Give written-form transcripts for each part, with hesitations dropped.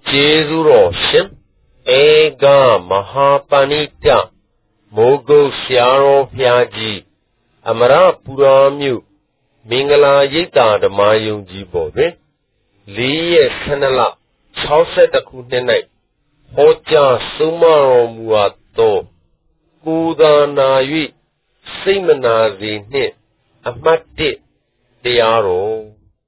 ကျေးဇူးတော်ရှင်ဧကမဟာပဏိတမိုးကုတ်ဆရာတော်ဘုရားကြီးအမရပူရာမြို့မင်္ဂလာရိပ်သာဓမ္မယုံကြီးပေါ်တွင်4 ရက် 12 လ 62 ခုနှစ်၌ဟောကြားဆုံးမတော်မူအပ်သောကိုယ်သာနာ၍စိတ်မနာစေနှင့်အမှတ် 1တရားတော်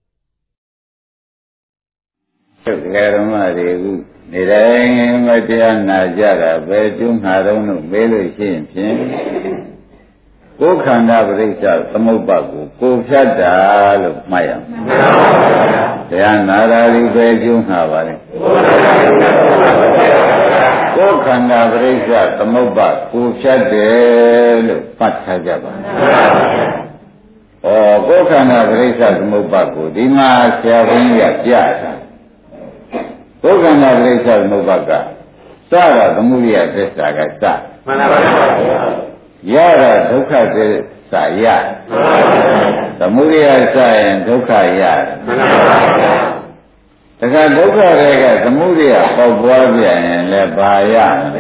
ငယ်တော်မတွေကိုနေတိုင်းမတရားနာကြတာပဲကျွမ်းနာတော့လို့မေးလို့ရှိရင်ဖြင့်ကိုယ်ခန္ဓာပရိစ္ဆသမုပ္ပါကိုကိုဖြတ်တာလို့မှတ်ရမယ်။မှန်ပါဗျာ။တရားနာတာဒီပဲကျွမ်းနာပါလေ။ကိုယ်ခန္ဓာပရိစ္ဆသမုပ္ပါကိုဖြတ်တယ်လို့ပတ်ထားကြပါ။မှန်ပါဗျာ။ကိုယ်ခန္ဓာပရိစ္ဆသမုပ္ပါကိုဒီမှာဆရာဘုန်းကြီးကပြတာဒုက္ခနာပရိစ္ဆေသမုပ္ပါကစတာသမုဒိယသစ္စာကစမှန်ပါပါရတာဒုက္ခသစ္စာရမှန်ပါပါသမုဒိယစရင်ဒုက္ခရမှန်ပါပါတခါဒုက္ခတွေကသမုဒိယပေါက်ပွားပြန်ရင်လည်းဘာရ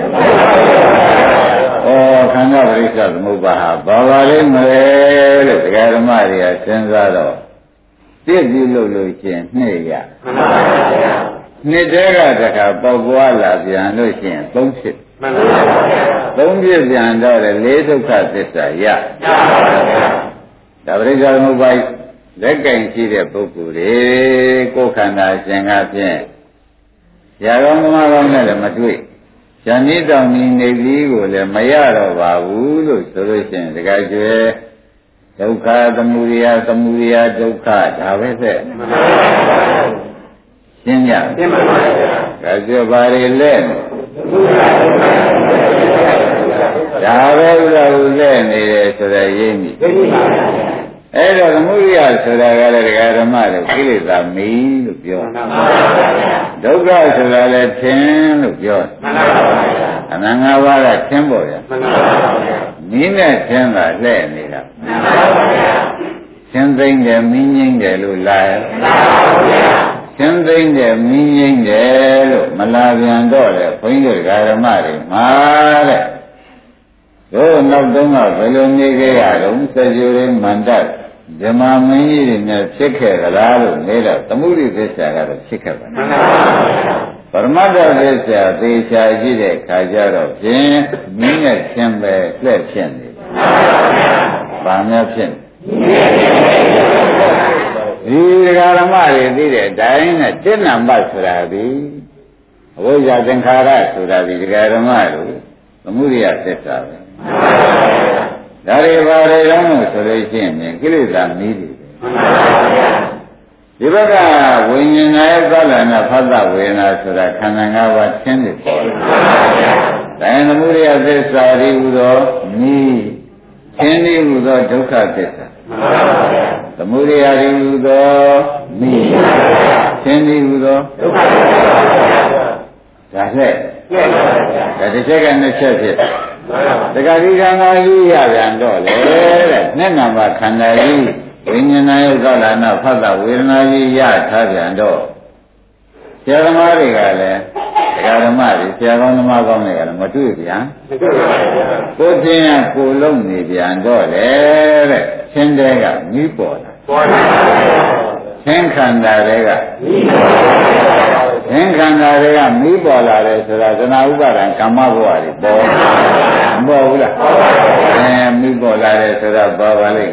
ခန္ဓာပရိစ္ဆေသမုပ္ပါဟာဘာပါလိမ့်မလဲလို့တရားဓမ္မတွေကစဉ်းစားတော့ပြည့်စုံလို့ချင်းနှစ်ရမှန်ပါပါနှစ်တဲကတခါပေါက်ပွားလာပြန်လို့ရှိရင်3ဖြစ်မှန်ပါဗျာ3ဖြစ်ပြန်တော့လေ4ဒုက္ခသစ္စာရပါဗျာဒါပရိစ္ဆေသမုပ္ပါလက်ကင်ရှိတဲ့ပုဂ္ဂိုလ်တွေကိုယ်ခန္ဓာရှင်ကဖြင့်ရာဂောင်းသမားကောင်းနဲ့လည်းမတွေ့ဇာတိတောင်ကြီးနေပြီးကိုလည်းမရတော့ပါဘူးလို့ဆိုလို့ရှိရင်တခါကျွဲဒုက္ခသမုဒယဒုက္ခဒါပဲတဲ့မှန်ပါဗျာရှင်းကြရှင်းပါပါဗျာဒါကြောပါလေလဲဒါပဲဥစ္စာကိုလဲနေတယ်ဆိုတော့ရင်းပြီအဲ့တော့သမုဒိယဆိုတာကလည်းဒကာဓမ္မတွေကိလေသာမီးလို့ပြောဒုက္ခဆိုတာလည်းထင်းလို့ပြောအနန္တဘာကထင်းပေါ်ရမီးနဲ့ထင်းတာလဲနေတာထင်းသိမ့်တယ်မီးငိမ့်တယ်လို့လာရှင်းသိမ့်တယ်မင်းငိမ့်တယ်လို့မလာပြန်တော့လေဘုန်းကြီးတို့ဓမ္မတွေမှာတဲ့တို့နောက်တုန်းကဘယ်လိုနေခဲ့ရတော့စကြဝဠာမန္တဓမ္မမင်းကြီးတွေနဲ့ဖြစ်ခဲ့ကြလားလို့နေတော့သမုဒိသစ္စာကတော့ဖြစ်ခဲ့ပါနဲ့ပရမတ္တသစ္စာသေချာရှိတဲ့ခါကျတော့ဖြင့်မင်းနဲ့ချင်းပဲလက်ဖြစ်နေဘာများဖြစ်ဒီဓမ္မတွေသိတဲ့အတိုင်းနဲ့တိဏ္ဍပတ်ဆိုတာဒီအဝိဇ္ဇာသင်္ခါရဆိုတာဒီဓမ္မတို့သမုဒိယသစ္စာပဲဒါတွေဘာတွေလဲလို့ဆိုလို့ရှိရင်ကိလေသာမီးတွေဒီဘက်ကဝိညာဉ်နဲ့သလနာဖတ်တဝေဒနာဆိုတာခန္ဓာ၅ပါးသင်နေပေါ်တယ်ဒါရင်သမုဒိယသစ္စာဒီဟူသောမီးသင်ဒီဟူသောဒုက္ခသစ္စာသမုဒိယရိဟုသောမိသင်္ဒီဟုသောဒုက္ခဒါနဲ့ဒါတစ်ချက်ကနှစ်ချက်ဖြစ်တက္ကတိခန္ဓာကြီးရပြန်တော့လေတဲ့နှစ်နံပါတ်ခန္ဓာကြီးဝိညာဏယုတ်လာနာဖတ်တာဝေဒနာကြီးရထားပြန်တော့ဆရာသမားတွေကလည်းဓမ္မတွေဆရာကောင်းသမားကောင်းတွေကလည်းမတွေ့ပြန်ကိုချင်းရကိုလုံးနေပြန်တော့လေတဲ့ချင်းတဲကမိပေါ်လာသင်္ခန္ဓာတွေကသင်္ခန္ဓာတွေကမီးပေါ်လာတယ်ဆိုတာသနာဥပါဒံကာမဘဝတွေပေါ်မပေါ်ဘူးလားမီးပေါ်လာတယ်ဆိုတာဘာပါလိမ့်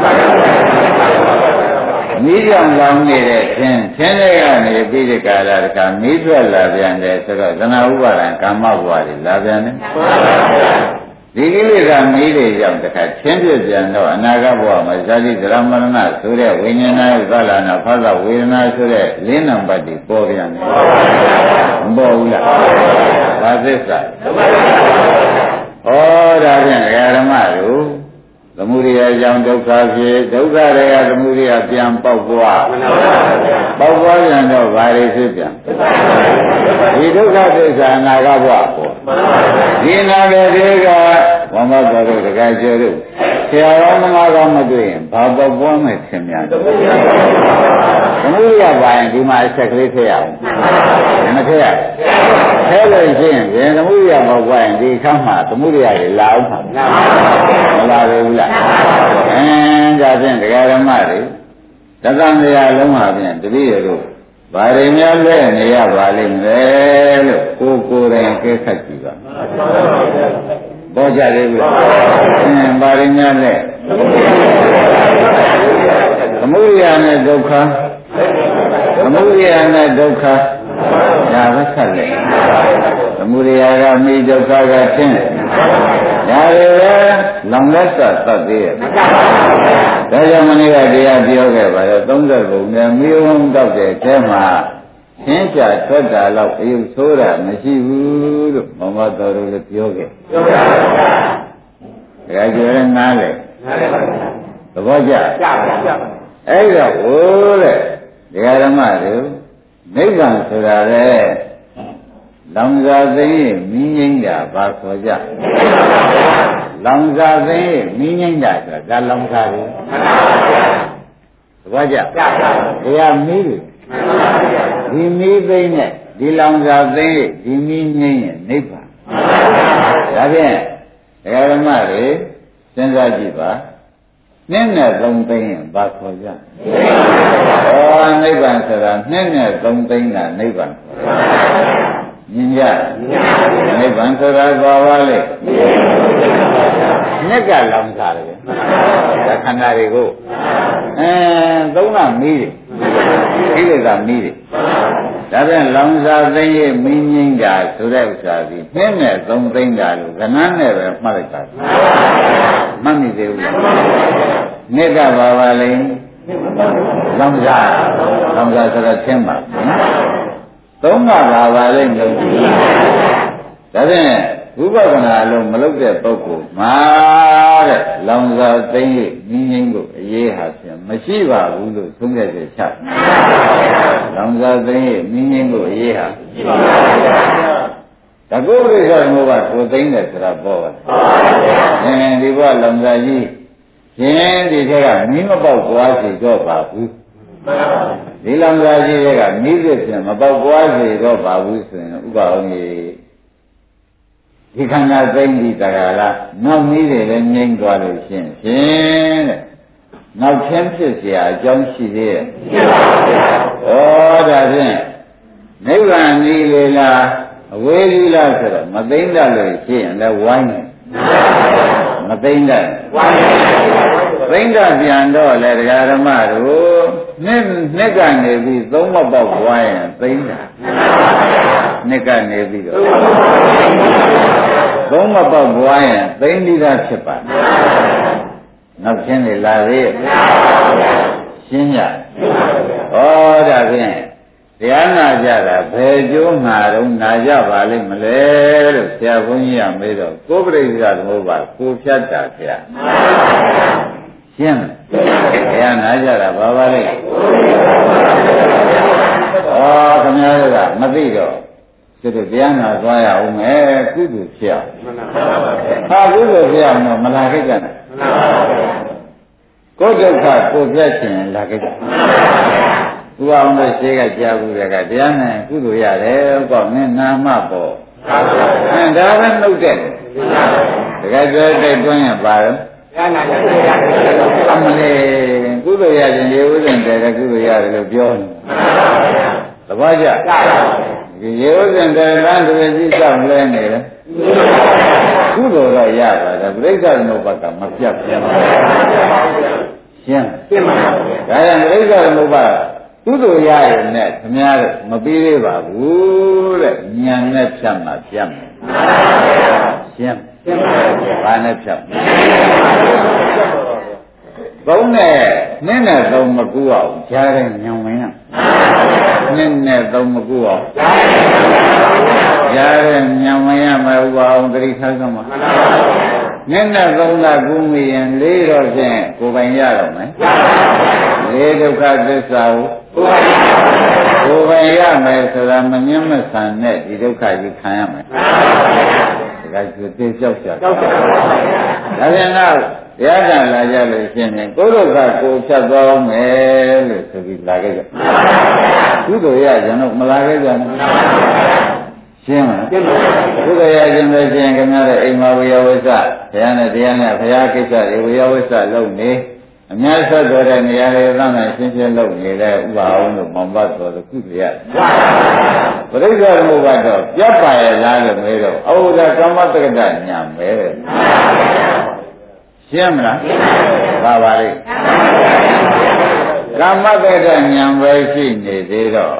မီးကြောင်လောင်နေတဲ့သင်တွေကနေပြီးဒီကာလတကမီးထွက်လာပြန်တယ်ဆိုတော့သနာဥပါဒံကာမဘဝတွေလာပြန်တယ်ဒီကိလေသာမီးတွေကြောင့်တခါချင်းပြပြန်တော့အနာဂတ်ဘဝမှာဇာတိဒရမရဏဆိုတဲ့ဝိညာဏရဲ့သလနာဖသဝေဒနာဆိုတဲ့၄နံပါတ်တွေပေါ်ပြန်တယ်မပေါ်ဘူးလားဘာသစ္စာဩဒါဖြင့်ဓမ္မတို့သမုဒိယကြောင့်ဒုက္ခဖြစ်ဒုက္ခတွေကသမုဒိယပြန်ပေါက်ပွားပေါက်ပွားပြန်တော့ဘာတွေဖြစ်ပြန်ဒီဒုက္ခသစ္စာအနာဂတ်ဘဝပေါ်ဒီနာဂတ်တွေကဝမ္မတော်တို့တကယ်ကျတို့ဆရာတော်သမားကောင်းမတွေ့ရင်ဘာပေါ်ပေါ်မဲ့ခင်များသမုဒိယပါရင်ဒီမှာအချက်ကလေးထည့်ရအောင်မထည့်ရထည့်လို့ရှိရင်သမုဒိယပေါ်ပွားရင်ဒီအခါမှာသမုဒိယတွေလာအောင်မှာမလာဘူးလားဒါဖြင့်တရားဓမ္မတွေတသံတရားလုံးဟာဖြင့်တပည့်တို့ဘာတွေများလဲနေရပါလိမ့်မယ်လို့ကိုယ်တိုင်ကဲခတ်ကြည့်ပါပေါ်ကြတယ်ဘူးဘာတွေများလဲသမုဒိယနဲ့ဒုက္ခသမုဒိယနဲ့ဒုက္ခဒါပဲဆက်လေသမုဒိယကမိဒုက္ခကချင်းဒါတွေပဲလောင်လက်သက်သတ်သေးရဲ့ဒါကြောင့်မနေ့ကတရားပြောခဲ့ပါတော့30ဘုံနဲ့မိဝုံတောက်တဲ့အဲမှာရှင်းချထွက်တာတော့အယုဆိုးတာမရှိဘူးလို့ဘုံမတော်တို့လည်းပြောခဲ့ပြောပါဘူးဒါကြွယ်နားလေသဘောကျအဲ့တော့ဟိုးတဲ့ဒကာဓမ္မတို့နိဗ္ဗာန်ဆိုတာလေလောင်စာသိရင်မိငိမ့်တာဘာခေါ်ကြလောင်စာသိရင်မိငိမ့်တာဆိုတာဒါလောင်စာတွေသဘောကျတရားမီးတွေဒီမီးသိမ့်နဲ့ဒီလောင်စာသိရင်ဒီမီးငိမ့်ရင်နိဗ္ဗာန်ဒါဖြင့်ဒကာဓမ္မတွေစဉ်းစားကြည့်ပါနဲ့3သိန်းရင်ဘာခေါ်ကြနိဗ္ဗာန်ဆိုတာနဲ့3သိန်းတာနိဗ္ဗာန်မြင်ကြနိဗ္ဗာန်ဆိုတာဘာပါလဲမြက်ကလောင်စားတယ်ဒါခန္ဓာတွေကိုသုံးတာမီးတွေဒီလိုကမီးတွေဒါပြန်လောင်စားသိရင်မင်းငိမ့်တာဆိုတဲ့ဥစ္စာဒီနဲ့3သိန်းတာလို့ခဏနဲ့ပဲမှတ်လိုက်ပါမှတ်မိသေးဘူးမြက်ကဘာပါလဲလောင်စားဆိုတော့သင်ပါသုံးကပါလိမ့်မယ်ဒါဖြင့်ဝိပဿနာလုံးမလုပ်တဲ့ပုဂ္ဂိုလ်မှာတဲ့လောင်စာသိမ့်ရဲ့မြင်းငိမ့်ကိုအရေးဟာဖြင့်မရှိပါဘူးလို့သုံးခဲ့တဲ့ချက်လောင်စာသိမ့်ရဲ့မြင်းငိမ့်ကိုအရေးဟာရှိပါဘူးတကုပ္ပရိစ္ဆမောဘကိုသိမ့်တယ်ဆိုတာပေါ်ပါတယ်ဒီဘဝလောင်စာကြီးရှင်ဒီထက်ကမီးမပေါက်သွားစီတော့ပါဘူးဒီလောင်စာကြီးတွေကမိသစ်ဖြင့်မပေါက်ပွားစေတော့ပါဘူးဆိုရင်ဥပအောင်ကြီးဒီခန္ဓာသိမ့်ပြီးတကားလားနောက်မိတွေလည်းငြိမ့်သွားလို့ရှင်တဲ့နောက်ချင်းဖြစ်เสียအကြောင်းရှိသေးရဲ့ရှိပါဗျာဩဒါဖြင့်နိဗ္ဗာန်ကြီးလေလားအဝေးကြီးလားဆိုတော့မသိမ့်တတ်လို့ရှိရင်လည်းဝိုင်းတယ်မသိမ့်တတ်ဝိုင်းသိမ့်တတ်ပြန်တော့လေဒကာဓမ္မတို့နှစ်ကနေပြီးသုံးမပေါက်သွားရင်သိမ့်တာနှစ်ကနေပြီးတော့သုံးမပေါက်သွားရင်သိမ့်ပြီးသားဖြစ်ပါနောက်ချင်းတွေလာသေးရဲ့ရှင်းကြဩဒါဖြင့်တရားနာကြတာဘယ်ကျိုးမှာတော့နာကြပါလိမ့်မလဲလို့ဆရာဘုန်းကြီးကမေးတော့ကိုယ်ပြိဿသမုပ္ပါကိုဖြတ်တာဆရာရှင်းတရားနာကြတာဘာပါလဲခင်ဗျားတို့ကမသိတော့သူတို့တရားနာသွားရအောင်မယ်ကုသိုလ်ဖြစ်အောင်ကုသိုလ်ဖြစ်အောင်တော့မလာခဲ့ကြနဲ့ကိုယ်ဒုက္ခကိုပြတ်ခြင်းလာခဲ့ကြဥပအောင်လို့ရှိကကြားဘူးတဲ့ကတရားနဲ့ကုသိုလ်ရတယ်ကောမင်းနာမပေါ့ဒါပဲနှုတ်တဲ့တကယ်ကြတိုက်တွန်းရပါတော့အမလေးကုသိုလ်ရခြင်းရေဥစဉ်တဲ့ကုသိုလ်ရတယ်လို့ပြောနေသဘောကျဒီရေဥစဉ်တဲ့တန်းတည်းကြီးကြောက်လဲနေတယ်ကုသိုလ်တော့ရပါတယ်ပြိဿသမုပ္ပါကမပြတ်ပြန်ပါရှင်းပါဒါကြောင့်ပြိဿသမုပ္ပါကုသိုလ်ရရင်နဲ့ခင်ဗျားတို့မပြီးသေးပါဘူးတဲ့ဉာဏ်နဲ့ဖြတ်မှပြတ်မယ်ရှင်းဘာနဲ့ဖြတ်သုံးနဲ့နဲ့သုံးမကူအောင်ကြားတဲ့ညံဝင်ရနဲ့သုံးမကူအောင်ကြားတဲ့ညံဝင်ရမဟုတ်ပါအောင်သတိထားစမ်းပါနဲ့သုံးကကူးမိရင်လေးတော့ဖြင့်ကိုယ်ပိုင်ရတော့မယ်လေးဒုက္ခသစ္စာကိုယ်ပိုင်ရမယ်ဆိုတာမငြင်းမဆန်နဲ့ဒီဒုက္ခကြီးခံရမယ်ဒါကသိကြောက်ကြဒါပြန်တော့တရားကလာကြလို့ရှင်းရင်ကိုယ်တို့ကကိုဖြတ်သွားအောင်မယ်လို့ဆိုပြီးလာခဲ့ကြကုသိုလ်ရကျွန်တော်မလာခဲ့ကြဘူးရှင်းမလားကုသိုလ်ရခြင်းပဲရှင်းခင်ဗျားတဲ့အိမ်မှာဝေယဝိသဘုရားနဲ့တရားနဲ့ဘုရားကိစ္စတွေဝေယဝိသလုပ်နေအများဆက်တော်တဲ့နေရာတွေသမ်းနိုင်ရှင်းရှင်းလုပ်နေတဲ့ဥပါအောင်လို့မောင်ပတ်တော်လို့ကုသိုလ်ရပရိစ္ဆေသမုပ္ပါတော့ပြတ်ပါရဲ့လားလို့မေးတော့အဝုဒကမ္မတက္ကတညာပဲတဲ့ရှင်းမလားပါပါလိမ့်ကမ္မတ္တဉာဏ်ပဲရှိနေသေးတော့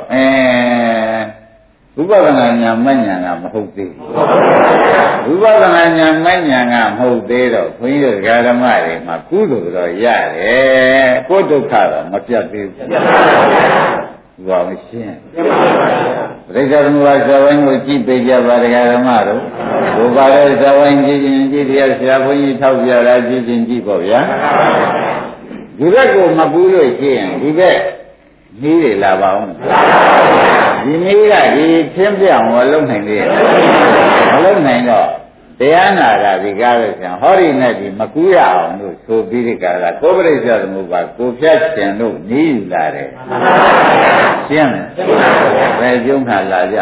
ဥပဒနာဉာဏ်မဉာဏ်ကမဟုတ်သေးဘူးဥပဒနာဉာဏ်မဉာဏ်ကမဟုတ်သေးတော့ခွင်းရဓမ္မတွေမှာကုသိုလ်တော့ရတယ်ကိုယ်ဒုက္ခတော့မပြတ်သေးဘူးဘာမရှင်းပရိစ္ဆေသမုပ္ပါဇဝိုင်းကိုကြည့်ပေးကြပါဓမ္မတို့ဘုရားရဲ့ဇဝိုင်းကြည့်ရင်ကြည့်တရားဆရာဘုန်းကြီးထောက်ပြတာကြည့်ရင်ကြည့်ပေါ့ဗျာဒီဘက်ကိုမပူးလို့ရှိရင်ဒီဘက်နီးတွေလာပါအောင်ဒီနီးကဒီသင်ပြအောင်မလုပ်နိုင်သေးမလုပ်နိုင်တော့တရားနာတာဒီကားလို့ဆိုရင်ဟောဒီနဲ့ဒီမကူးရအောင်လို့ဆိုပြီးဒီကားကကိုယ်ပရိစ္ဆေသမုပ္ပါကိုဖြတ်ခြင်းလို့နီးလာတယ်ရှင်းဘယ်ကျုံးခါလာကြ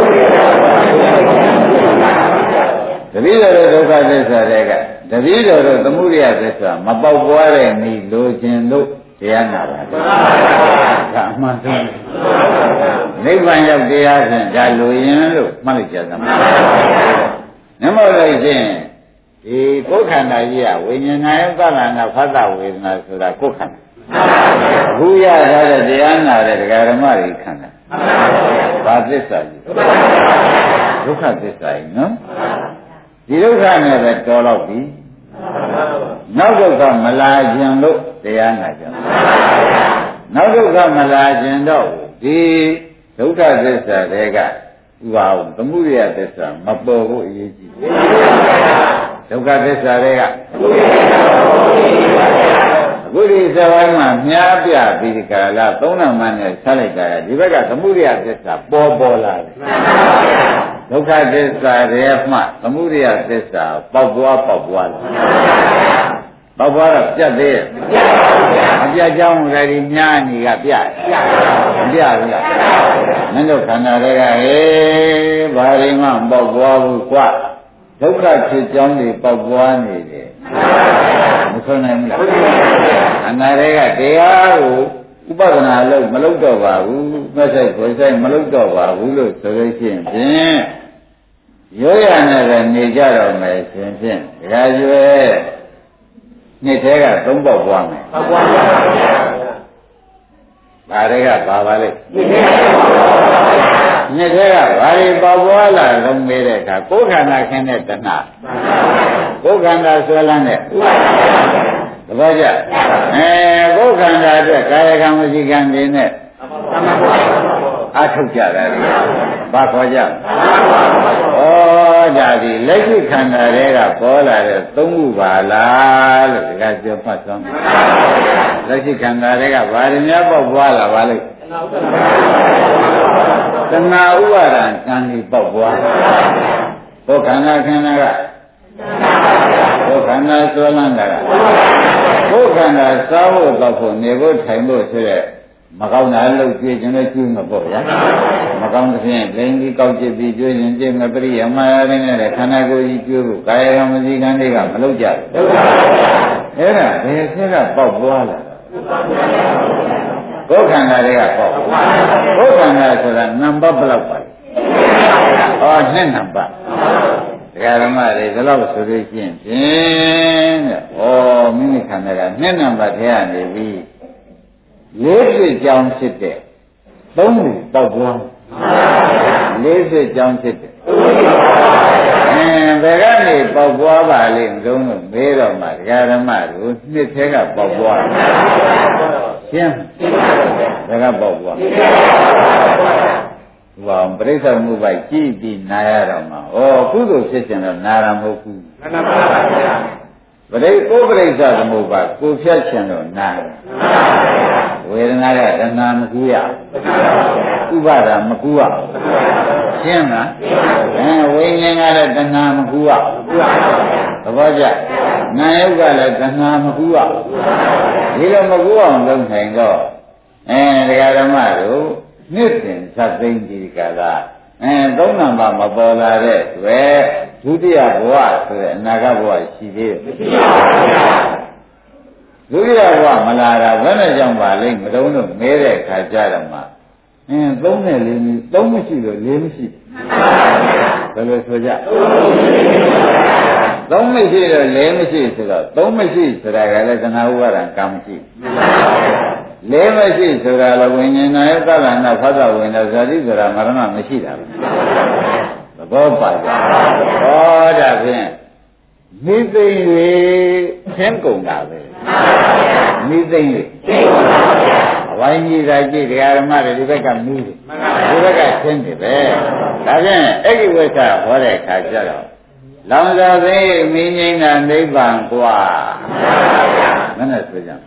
တတိယဒုက္ခသစ္စာတွေကတတိယတို့သမုဒယသစ္စာမပေါက်ပွားတဲ့ဤလိုခြင်းတို့တရားနာပါဒါအမှန်ဆုံးနိဗ္ဗာန်ရောက်တရားဖြင့်ဒါလိုရင်လို့မှတ်လိုက်ကြသမှာနမောလိုက်ခြင်းဒီကိုယ်ခန္ဓာကြီးကဝိညာဏယသလနာဖသဝေဒနာဆိုတာကိုယ်ခန္ဓာအခုရထားတဲ့တရားနာတဲ့ဒကာဓမ္မတွေခန္ဓာဘာသစ္စာကြီးဒုက္ခသစ္စာကြီးနော်ဒီဒုက္ခနဲ့ပဲတော်တော့ပြီနောက်ဒုက္ခမလာခြင်းလို့တရားနာကြနောက်ဒုက္ခမလာခြင်းတော့ဒီဒုက္ခသစ္စာတွေကဥပါဝသမုဒယသစ္စာမပေါ်ဖို့အရေးကြီးဒုက္ခသစ္စာတွေကအခုဒီဇဝိုင်းမှာမြားပြပြီးဒီကာလသုံးနာမနဲ့ဆက်လိုက်တာဒီဘက်ကသမုဒယသစ္စာပေါ်လာတယ်ဒုက္ခသစ္စာတွေမှသမုဒယသစ္စာပေါက်ပွားလာပေါက်ပွားတော့ပြတ်သေးမပြတ်ကြောင်းလည်းမြားနေကပြတ်ဘူးလားမင်းတို့ခန္ဓာတွေကဘာတွေမှပေါက်ပွားဘူးကွာဒုက္ခဖြစ်ကြောင်းတွေပေါက်ပွားနေတယ်မဆိုနိုင်ဘူးလားခန္ဓာတွေကတရားကိုဥပဒနာလို့မလုပ်တော့ပါဘူးမဆိုင်ကိုယ်ဆိုင်မလုပ်တော့ပါဘူးလို့ဆိုလို့ရှိရင်ဖြင့်ရိုးရနဲ့လည်းနေကြတော့မယ်ရှင်ဖြင့်ဒကာကျွဲနှစ်သေးကသုံးပေါက်ပွားမယ်ပေါက်ပွားပါဗျာဒါတွေကဘာပါလဲနှစ်သေးကဘာတွေပေါက်ပွားလာတော့မေးတဲ့အခါကိုယ်ခန္ဓာခင်းတဲ့တဏှာကိုယ်ခန္ဓာဆွဲလန်းတဲ့သဘောကျကိုယ်ခန္ဓာအတွက်ကာယကံဝစီကံတွေနဲ့အထုတ်ကြတာလေဘာခေါ်ကြဒါဒီလက်ရှိခန္ဓာတွေကပေါ်လာတဲ့သုံးခုပါလားလို့ဒီကပြောမှတ်သွားမယ်လက်ရှိခန္ဓာတွေကဘာတွေများပေါက်ပွားလာပါလိမ့်တဏှာဥပါဒံကံဒီပေါက်ပွားဟောခန္ဓာခန္ဓာကဟောခန္ဓာဆွဲလန်းတာကဟောခန္ဓာစားဖို့တော့ဖို့နေဖို့ထိုင်ဖို့ဆိုတဲ့မကောင်းတာလို့ကြွေးခြင်းလည်းကြွေးမှာပေါ့ဗျာမကောင်းတဲ့ဖြင့်လိန်ကြီးကောက်ကျစ်ပြီးကြွေးခြင်းကြည့်မပရိယမရရင်းနဲ့ခန္ဓာကိုယ်ကြီးကြွေးဖို့ကာယကံမစည်းကံတွေကမလုပ်ကြဘူးအဲ့ဒါဘယ်ဆက်ကပေါက်ပွားလာကိုယ်ခန္ဓာတွေကပေါက်ကိုယ်ခန္ဓာဆိုတာနံပါတ်ဘယ်လောက်ပါလဲနှစ်နံပါတ်ဒကာဓမ္မတွေဒီလောက်ဆိုလို့ရှိရင်ဖြင့်တဲ့မိမိခန္ဓာကနှစ်နံပါတ်ထဲကနေပြီးလေးစစ်ကြောင်းဖြစ်တဲ့သုံးခုတောက်ပွားလေးစစ်ကြောင်းဖြစ်တဲ့ဘယ်ကနေပေါက်ပွားပါလိမ့်သုံးလို့မေးတော့မှဒကာဓမ္မတို့နှစ်ထဲကပေါက်ပွားရှင်းဘယ်ကပေါက်ပွားဟောပရိစ္ဆေမှုပိုက်ကြည့်ပြီးနာရတော့မှကုသိုလ်ဖြစ်ခြင်းတော့နာရမဟုတ်ဘူးမှန်ပါဗျာပရိစ္ဆေသမုပ္ပါကိုဖြတ်ခြင်းတော့နာဝေဒနာကတဏှာမကူရဥပါဒာမကူရရှင်းလားဝိညာဉ်ကလည်းတဏှာမကူရသဘောကျနာယုတ်ကလည်းတဏှာမကူအောင်ဒီလိုမကူအောင်လုပ်နိုင်တော့တရားဓမ္မတို့နှစ်စဉ်သတ်သိမ့်ဒီကလာသုံးနံပါတ်မပေါ်လာတဲ့တွေ့ဒုတိယဘဝဆိုတဲ့အနာဂတ်ဘဝရှိသေးတယ်မရှိပါဘူးဗျာဒုတိယဘဝမလာတာဘယ်နဲ့ကြောင့်ပါလိမ့်မတုံးလို့မဲတဲ့ခါကြတော့မှသုံးနဲ့လေးမျိုးသုံးမရှိလို့လေးမရှိဘယ်လိုဆိုကြသုံးမရှိတော့လေးမရှိဆိုတော့သုံးမရှိဆိုတာကလည်းသနာဥပါဒံကံမရှိလေးမရှိဆိုတာလည်းဝိညာဉ်နာယသဗ္ဗနာဖသဝိညာဉ်ဇာတိဆိုတာမရဏမရှိတာပဲသဘောပါကြဟောဒါဖြင့်မိသိင်တွေသင်ကုန်တာပဲမိသိင်တွေဝိုင်းကြီးသာကြည့်တရားဓမ္မတွေဒီဘက်ကမီးတယ်ဒီဘက်ကသင်တယ်ပဲဒါဖြင့်အဲ့ဒီဝိသဟောတဲ့အခါကျတော့လောင်စာသိမင်းငိမ့်တာနိဗ္ဗာန်กว่าမနဲ့ဆိုကြ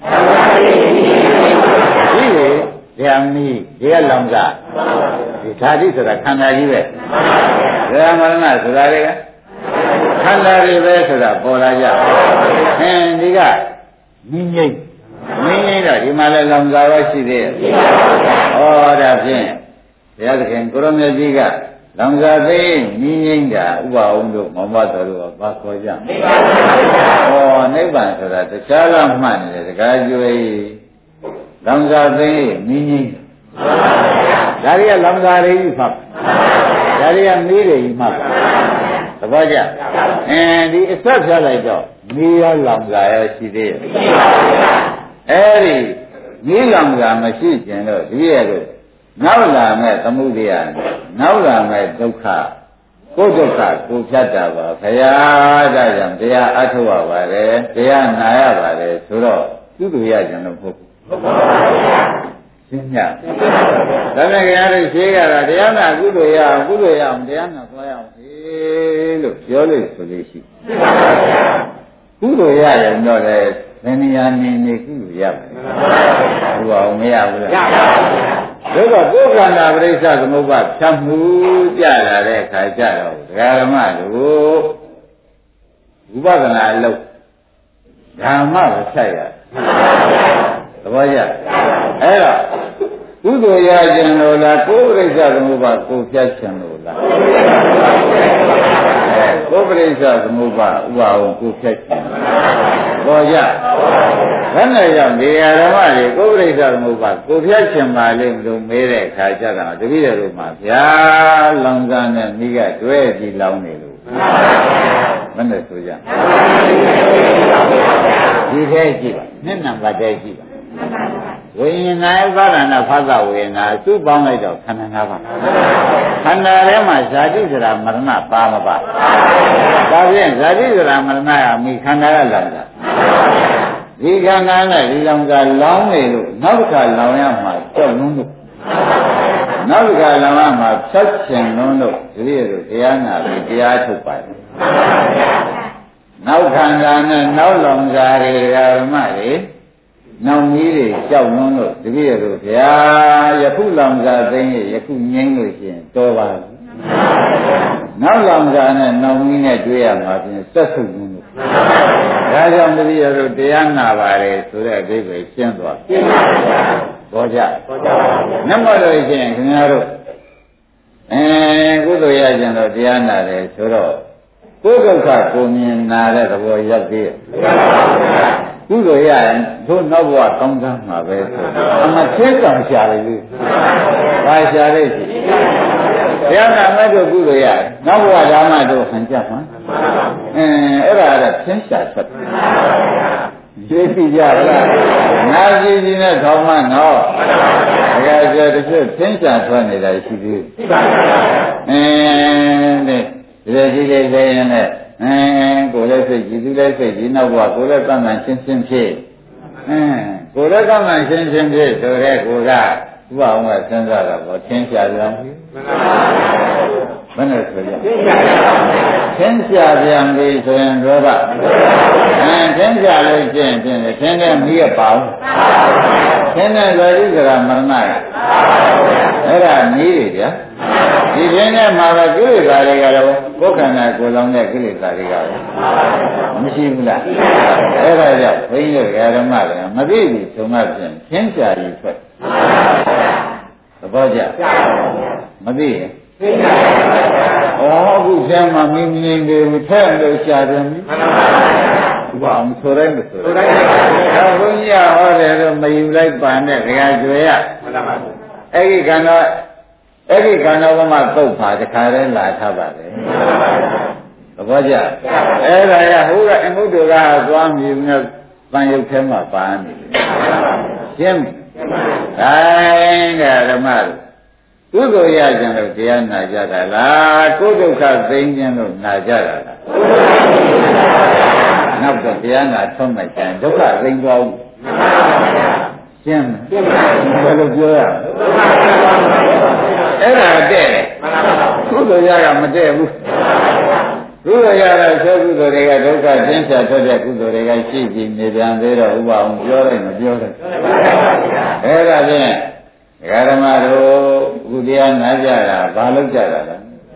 ဒီလေတရားမီးဒီကလောင်စာဒီဓာတိဆိုတာခန္ဓာကြီးပဲဓမ္မရဏဆိုတာလေခန္ဓာတွေပဲဆိုတာပေါ်လာကြဒီကမင်းငိမ့်တော့ဒီမှာလည်းလောင်စာပဲရှိသေးတယ်ဩဒါဖြင့်ဘုရားသခင်ကိုရမေကြီးကလောင်စာသိမင်းငိမ့်တာဥပအောင်တို့မောင်မတော်တို့ကဘာခေါ်ကြနိဗ္ဗာန်ဆိုတာတခြားလားမှတ်နေတယ်တကားကျွေးလောင်စာသိမင်းငိမ့်ဒါတွေကလောင်စာတွေကြီးဖတ်ဒါတွေကမီးတွေကြီးမှတ်သဘောကျဒီအဆက်ဖြတ်လိုက်တော့မီးရောလောင်စာရောရှိသေးရဲ့အဲ့ဒီမီးလောင်စာမရှိကျင်တော့ဒီရဲ့ကိုနောက်လာမဲ့သမှုတရားနောက်လာမဲ့ဒုက္ခကိုယ်ဒုက္ခကိုဖြတ်တာပါခရားဒါကြောင့်တရားအထုတ်ရပါတယ်တရားနာရပါတယ်ဆိုတော့ကုသိုလ်ရကြလို့ဟုတ်ရှင်းညဒါနဲ့ခင်ဗျားတို့ရှင်းကြတာတရားနာကုသိုလ်ရအောင်တရားနာသွားရအောင်လို့ပြောလို့ဆိုလို့ရှိကုသိုလ်ရရင်တော့လေဘယ်နေရာနေကုသိုလ်ရမယ်ဘုရားမရဘူးလားရပါဘူးဒါကကိုယ်ခန္ဓာပရိစ္ဆသမုပ္ပါဖြတ်မှုကြလာတဲ့အခါကျတော့ဒကာဓမ္မတို့ဝိပဿနာအလုပ်ဓမ္မကိုဆက်ရသဘောကျအဲ့တော့ကုသိုလ်ရခြင်းလို့လားကိုယ်ပရိစ္ဆသမုပ္ပါကိုဖြတ်ခြင်းလို့လားကိုယ်ပရိစ္ဆသမုပ္ပါဥပအောင်ကိုဖြတ်ခြင်းဘောကြဘယ်နဲ့ကြောင့်ဒီဓမ္မတွေကိုယ်ပရိစ္ဆသမုပ္ပါကိုဖြတ်ခြင်းပါလိမ့်မလို့မေးတဲ့အခါကျတော့တပည့်တော်မှာဗျာလောင်စားနဲ့မိကတွဲကြည့်လောင်းနေလို့ဘယ်နဲ့ဆိုကြဒီထဲကြည့်ပါနှစ်နံပါတ်ထဲကြည့်ပါဝိညာဉ်နာယသရဏဖသဝေနာစုပေါင်းလိုက်တော့ခန္ဓာ၅ပါးခန္ဓာထဲမှာဇာတိဆိုတာမရဏပါမပါဒါဖြင့်ဇာတိဆိုတာမရဏကမိခန္ဓာကလောင်တာဒီခန္ဓာနဲ့ဒီလောင်တာလောင်းနေလို့နောက်တစ်ခါလောင်ရမှာကြောက်လုံးလို့နောက်တစ်ခါလောင်ရမှာဖြတ်ချင်လုံးလို့ဒီလိုတရားနာပြီးတရားထုတ်ပါတယ်နောက်ခန္ဓာနဲ့နောက်လောင်စာတွေဓမ္မတွေနောက်မီးတွေကြောက်လုံးလို့တပည့်ရတို့ဗျာယခုလောင်စာသိရင်ယခုငြိမ်းလို့ရှိရင်တော်ပါဘူးနောက်လောင်စာနဲ့နောက်မီးနဲ့တွေ့ရမှာပြင်ဆက်ဆုပ်လုံးလို့ဒါကြောင့်တပည့်ရတို့တရားနာပါတယ်ဆိုတဲ့အဓိပ္ပာယ်ရှင်းသွားဘောကြနမလို့ရှိရင်ခင်ဗျားတို့ကုသိုလ်ရခြင်းတော့တရားနာတယ်ဆိုတော့ကိုယ်ဒုက္ခကိုမြင်နာတဲ့သဘောရောက်သေးရဲ့ကုသိုလ်ရရင်တို့နောက်ဘဝကောင်းစားမှာပဲဆိုအမသေးကံရှာလိုက်လို့ဘာရှာလိုက်ရှိတရားနာမဲ့တို့ကုသိုလ်ရနောက်ဘဝဓမ္မတို့ဟန်ကြမှာအဲ့ဒါကဖြင်းရှာချက်သိသိကြလားနာကြည့်ကြည့်နဲ့ခေါင်းမနော်ဒါကြတဲ့တစ်ချက်ဖြင်းရှာထွက်နေတာရှိသေးတဲ့ဒီလိုကြည့်လိုက်ရင်လည်းကိုယ်လည်းစိတ်ကြည်သူလည်းစိတ်ဒီနောက်ဘဝကိုယ်လည်းကံမှန်ရှင်းရှင်းဖြစ်ကိုယ်လည်းကံမှန်ရှင်းရှင်းဖြစ်ဆိုတဲ့ကိုယ်ကဥပအောင်ကစဉ်းစားတာပေါ့သင်ရှာကြအောင်ဘယ်နဲ့ဆိုကြသင်ရှာပြန်ပြီဆိုရင်တော့သင်ရှာလို့ကျင့်သင်တဲ့မိရပါဘူးသင်တဲ့ဇာတိကရမရဏအဲ့ဒါနည်းတွေဗျာဒီဒီရင်းနဲ့မှာပဲကိလေသာတွေကတော့ကိုယ်ခန္ဓာကိုယ်လောင်တဲ့ကိလေသာတွေကမရှိဘူးလားအဲ့ဒါကြောင့်ဘုန်းကြီးတို့ဓမ္မတွေကမသိဘူးသုံးမှပြင်ရှင်းကြရည်ထွက်သဘောကျမသိရင်အခုဆံမှာမင်းမင်းတွေထဲလို့ရှာတယ်ဘာမှဆိုတိုင်းမဆိုတိုင်းဘုန်းကြီးဟောတယ်တော့မယူလိုက်ပါနဲ့ဒကာကျွေရအဲ့ဒီကံတော်ကမှသုတ်ပါတခါတည်းလာထားပါတယ်သဘောကျအဲ့ဒါရဟိုကအမှုတို့ကသွားမြည်နဲ့ပန်ရုပ်ထဲမှာပါနေတယ်ရှင်းပြီတိုင်းဓမ္မတို့ကုသိုလ်ရခြင်းလို့တရားနာကြတာလားကိုယ်ဒုက္ခသိမ်းခြင်းလို့နာကြတာလားနောက်တော့တရားနာဆုံးမှကျန်ဒုက္ခသိမ်းသွားဘူးရှင်းဘယ်လိုပြောရအဲ့ဒါတဲ့ကုသိုလ်ရကမတဲ့ဘူးကုသိုလ်ရတဲ့ဆိုကုသိုလ်တွေကဒုက္ခသင်္ချာထွက်တဲ့ကုသိုလ်တွေကရှိကြည့်နေပြန်သေးတော့ဥပအောင်ပြောလိုက်မပြောလိုက်အဲ့ဒါဖြင့်ဓမ္မတို့ဘုရားနာကြတာဘာလို့ကြတာလဲ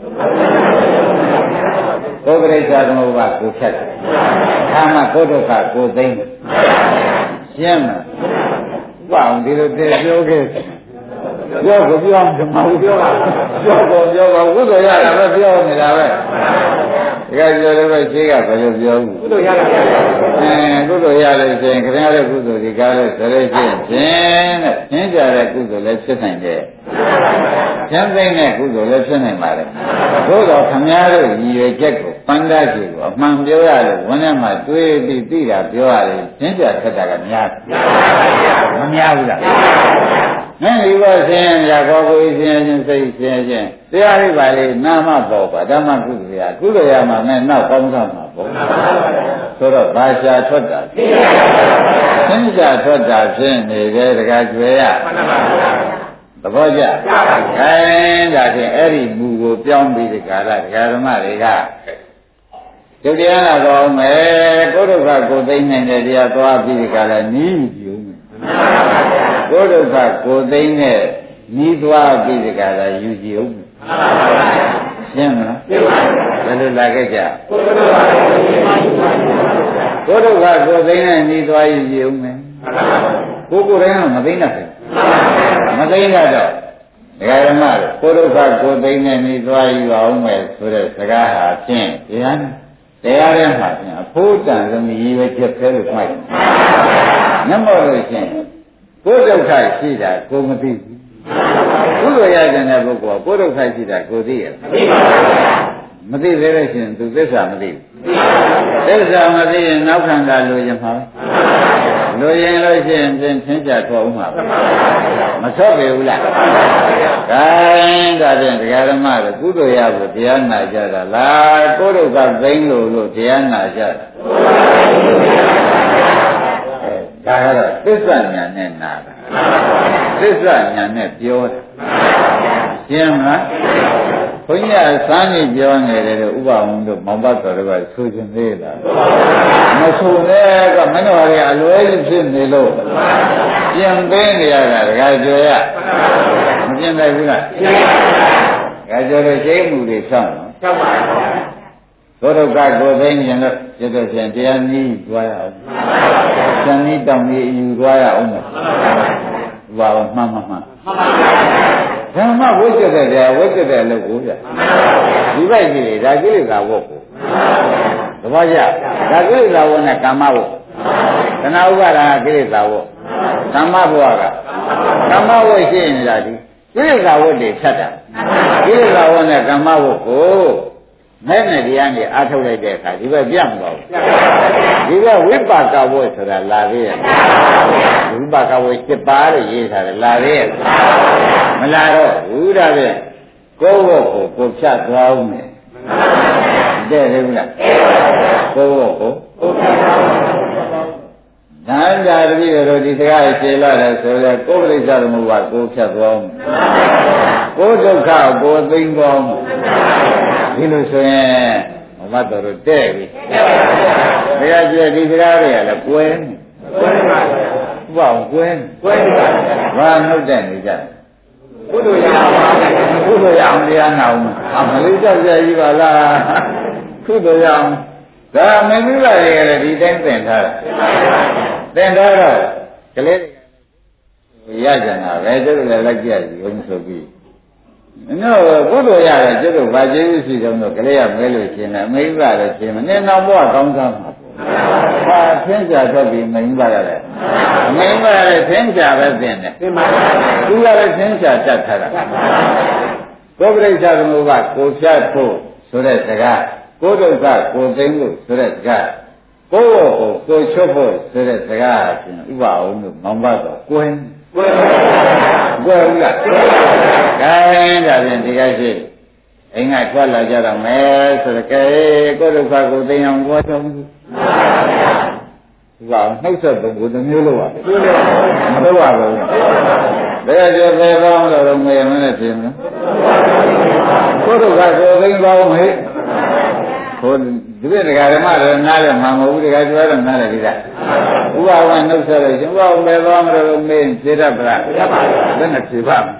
ကိုယ်ပရိစ္ဆာသမုပ္ပါကိုဖြတ်တယ်။ဒါမှကိုယ်ဒုက္ခကိုသိမ်းရှင်းမလား။ဘာအောင်ဒီလိုတည်းပြောခဲ့ပြောကိုပြောမှမဟုတ်ပြောပါဘုသိုလ်ရတာပဲပြောနေတာပဲ။ဒီကပြောလို့ပဲရှင်းကဘယ်လိုပြောဘူး။ဘုသိုလ်ရတာကုသိုလ်ရလို့ရှိရင်ခရရတဲ့ကုသိုလ်ဒီကားလို့ဆိုလို့ရှိရင်ဖြင့်တဲ့ရှင်းကြတဲ့ကုသိုလ်လည်းဖြစ်နိုင်တယ်။ကျမ်းသိတဲ့ကုသိုလ်လည်းဖြစ်နိုင်ပါတယ်။သို့တော်ခမည်းတော်ရည်ရွယ်ချက်ကိုပန်းသားကြည့်ကိုအမှန်ပြောရလို့ဝန်းထဲမှာတွေးပြီးသိတာပြောရတယ်ရှင်းကြထက်တာကများမများဘူးလား။မင်းဒီဘောဆင်းရကောကိုဆင်းခြင်းစိတ်ဆင်းခြင်းတရားရိပ်ပါလေနာမပေါ်ပါဓမ္မကုသိုလ်ရကုသိုလ်ရမှာမဲ့နောက်ကောင်းစားမှာပေါ့ဆိုတော့ဘာရှာထွက်တာသင်္ချာထွက်တာဖြစ်နေတယ်တကားကျွေရသဘောကျခိုင်းဒါဖြင့်အဲ့ဒီမူကိုပြောင်းပြီးဒီကာလဒကာဓမ္မတွေကဒုတိယနာကောင်းမယ်ကိုယ်ဒုက္ခကိုသိနိုင်တဲ့တရားသွားပြီးဒီကာလနီးယူမယ်ကိုယ်ဒုက္ခကိုသိတဲ့နီးသွားပြီးဒီကာလယူကြည့်ဦးရှင်းမလားရှင်းပါပြီဘယ်လိုလာခဲ့ကြကိုယ်ဒုက္ခကိုသိတဲ့နီးသွားယူကြည့်ဦးမယ်ကိုယ်တိုင်းကမသိနိုင်ဘူးမသိရတော့ဒကာဓမ္မတို့ကိုယ်ဒုက္ခကိုသိတဲ့နီးသွားယူအောင်မယ်ဆိုတဲ့စကားဟာဖြင့်တရားထဲမှာဖြင့်အဖို့တန်သမီးရည်ပဲချက်ခဲလို့မှတ်တယ်။မျက်မှောက်လို့ရှိရင်ကိုယ်ဒုက္ခရှိတာကိုမသိဘူး။ကုသိုလ်ရတဲ့ပုဂ္ဂိုလ်ကကိုယ်ဒုက္ခရှိတာကိုသိရဲ့။မသိသေးလို့ရှိရင်သူသစ္စာမသိဘူး။သစ္စာမသိရင်နောက်ခန္ဓာလိုရင်မှာလိုရင်လို့ရှိရင်သင်ချင်းကြထွက်ဦးမှာမထွက်ပေဘူးလား။ဒါဖြင့်တရားဓမ္မတို့ကုသိုလ်ရဖို့တရားနာကြတာလားကိုယ်ဒုက္ခသိမ်းလို့တရားနာကြတာဒါကတော့သစ္စာဉာဏ်နဲ့နာတာသစ္စာဉာဏ်နဲ့ပြောတာရှင်းမလားဘုန်းကြီးကစမ်းနေပြောနေတယ်လို့ဥပဝန်းတို့မောင်ပတ်တော်တို့ကဆိုခြင်းသေးလားမဆိုနဲ့ကမင်းတို့ကအလွဲကြီးဖြစ်နေလို့ပြင်ပေးနေရတာတခါကြော်ရမပြင်နိုင်ဘူးလားတခါကြော်လို့ရှိမှုတွေဆောင်းတော့ဆောင်းပါသောဒုက္ခကိုသိရင်တော့จิตတော်ဖြင့်တရားနည်းကြွားရအောင်သံနည်းတောင်းနည်းယူကြွားရအောင်ဘာမှမှန်ဓမ္မဝိကျတဲ့တရားဝိကျတဲ့အလုပ်ကိုပြဒီဘက်ကြီးလေဒါကိလေသာဝတ်ကိုသဘောကျဒါကိလေသာဝတ်နဲ့ကာမဝတ်တဏှာဥပါဒာကိလေသာဝတ်ကာမဘဝကကာမဝတ်ရှိနေတာဒီကိလေသာဝတ်တွေဖြတ်တာကိလေသာဝတ်နဲ့ကာမဝတ်ကိုမဲ့နဲ့တရားနဲ့အားထုတ်လိုက်တဲ့အခါဒီဘက်ပြတ်မသွားဘူးဒီဘက်ဝိပါကဝတ်ဆိုတာလာသေးရဲ့ဝိပါကဝတ်7ပါးလို့ရေးထားတယ်လာသေးရဲ့မလာတော့ဘူးဒါဖြင့်ကိုယ်ဝတ်ကိုကိုဖြတ်သွားဦးမယ်တဲ့တယ်ဘူးလားကိုယ်ဝတ်ကိုဖြတ်သွားနန္ဒာတတိတို့ဒီစကားရှင်းလာတယ်ဆိုတော့ကိုယ်ပရိစ္ဆာသမုပ္ပါကိုဖြတ်သွားဦးကိုယ်ဒုက္ခကိုသိမ့်သွားဦးဒီလိုဆိုရင်ဘုမတော်တို့တဲ့ပြီတရားကျဒီစကားတွေကလည်းကွဲနေပါဘူးကွဲနေပါဘာနှုတ်တဲ့နေကြကုသိုလ်ရအောင်တရားနာအောင်မလေးကြောက်ကြကြီးပါလားကုသိုလ်ရအောင်ဒါမင်းမိဘတွေကလည်းဒီတိုင်းသင်ထားတာသင်ထားတော့ကလေးတွေရကြတာပဲကျတော့လည်းလိုက်ကြကြည့်ဘုန်းဆိုပြီးနော်ကုသိုလ်ရတယ်ကျတော့ဗာကျေးဇူးရှိတော့ကလေးကမဲလို့ရှင်းတယ်မိဘလည်းရှင်းမနေတော့ဘုရားကောင်းစားမှာဟာသင်္ချာထွက်ပြီးမိဘရတယ်မိဘလည်းသင်္ချာပဲသင်တယ်သူကလည်းသင်္ချာတတ်ထားတာကိုယ်ပြိဿသမုပ္ပါကိုဖြတ်ဖို့ဆိုတဲ့စကားကိုဒုက္ခကိုသိမ့်လို့ဆိုတဲ့စကားကိုယ့်ကိုချွတ်ဖို့ဆိုတဲ့စကားဖြင့်ဥပအောင်လို့မောင်ဘတော့ကွယ်ဟုတ်လားကဲဒါဖြင့်ဒီကရှိအိမ်ကထွက်လာကြတော့မယ်ဆိုတော့ကဲကိုဒုက္ခကိုသိအောင်ပြောဆုံးဥပအောင်နှုတ်ဆက်ပုံကိုတစ်မျိုးလို့ပါမလို့ပါဘူးဘယ်ကြောဘယ်ကောင်းလို့မေးမနဲ့ပြင်မကိုဒုက္ခကိုသိကောင်းမေးဟိုဒီပြတရားဓမ္မတွေနားရမှာမဟုတ်ဘူးတရားကျွဲတော့နားရပြီလားဥပဝနှုတ်ဆက်လို့ရှင်ဥပဝဘယ်ကောင်းလို့မေးဖြေတတ်ပါလားဖြေပါပါဘယ်နဲ့ဖြေပါ့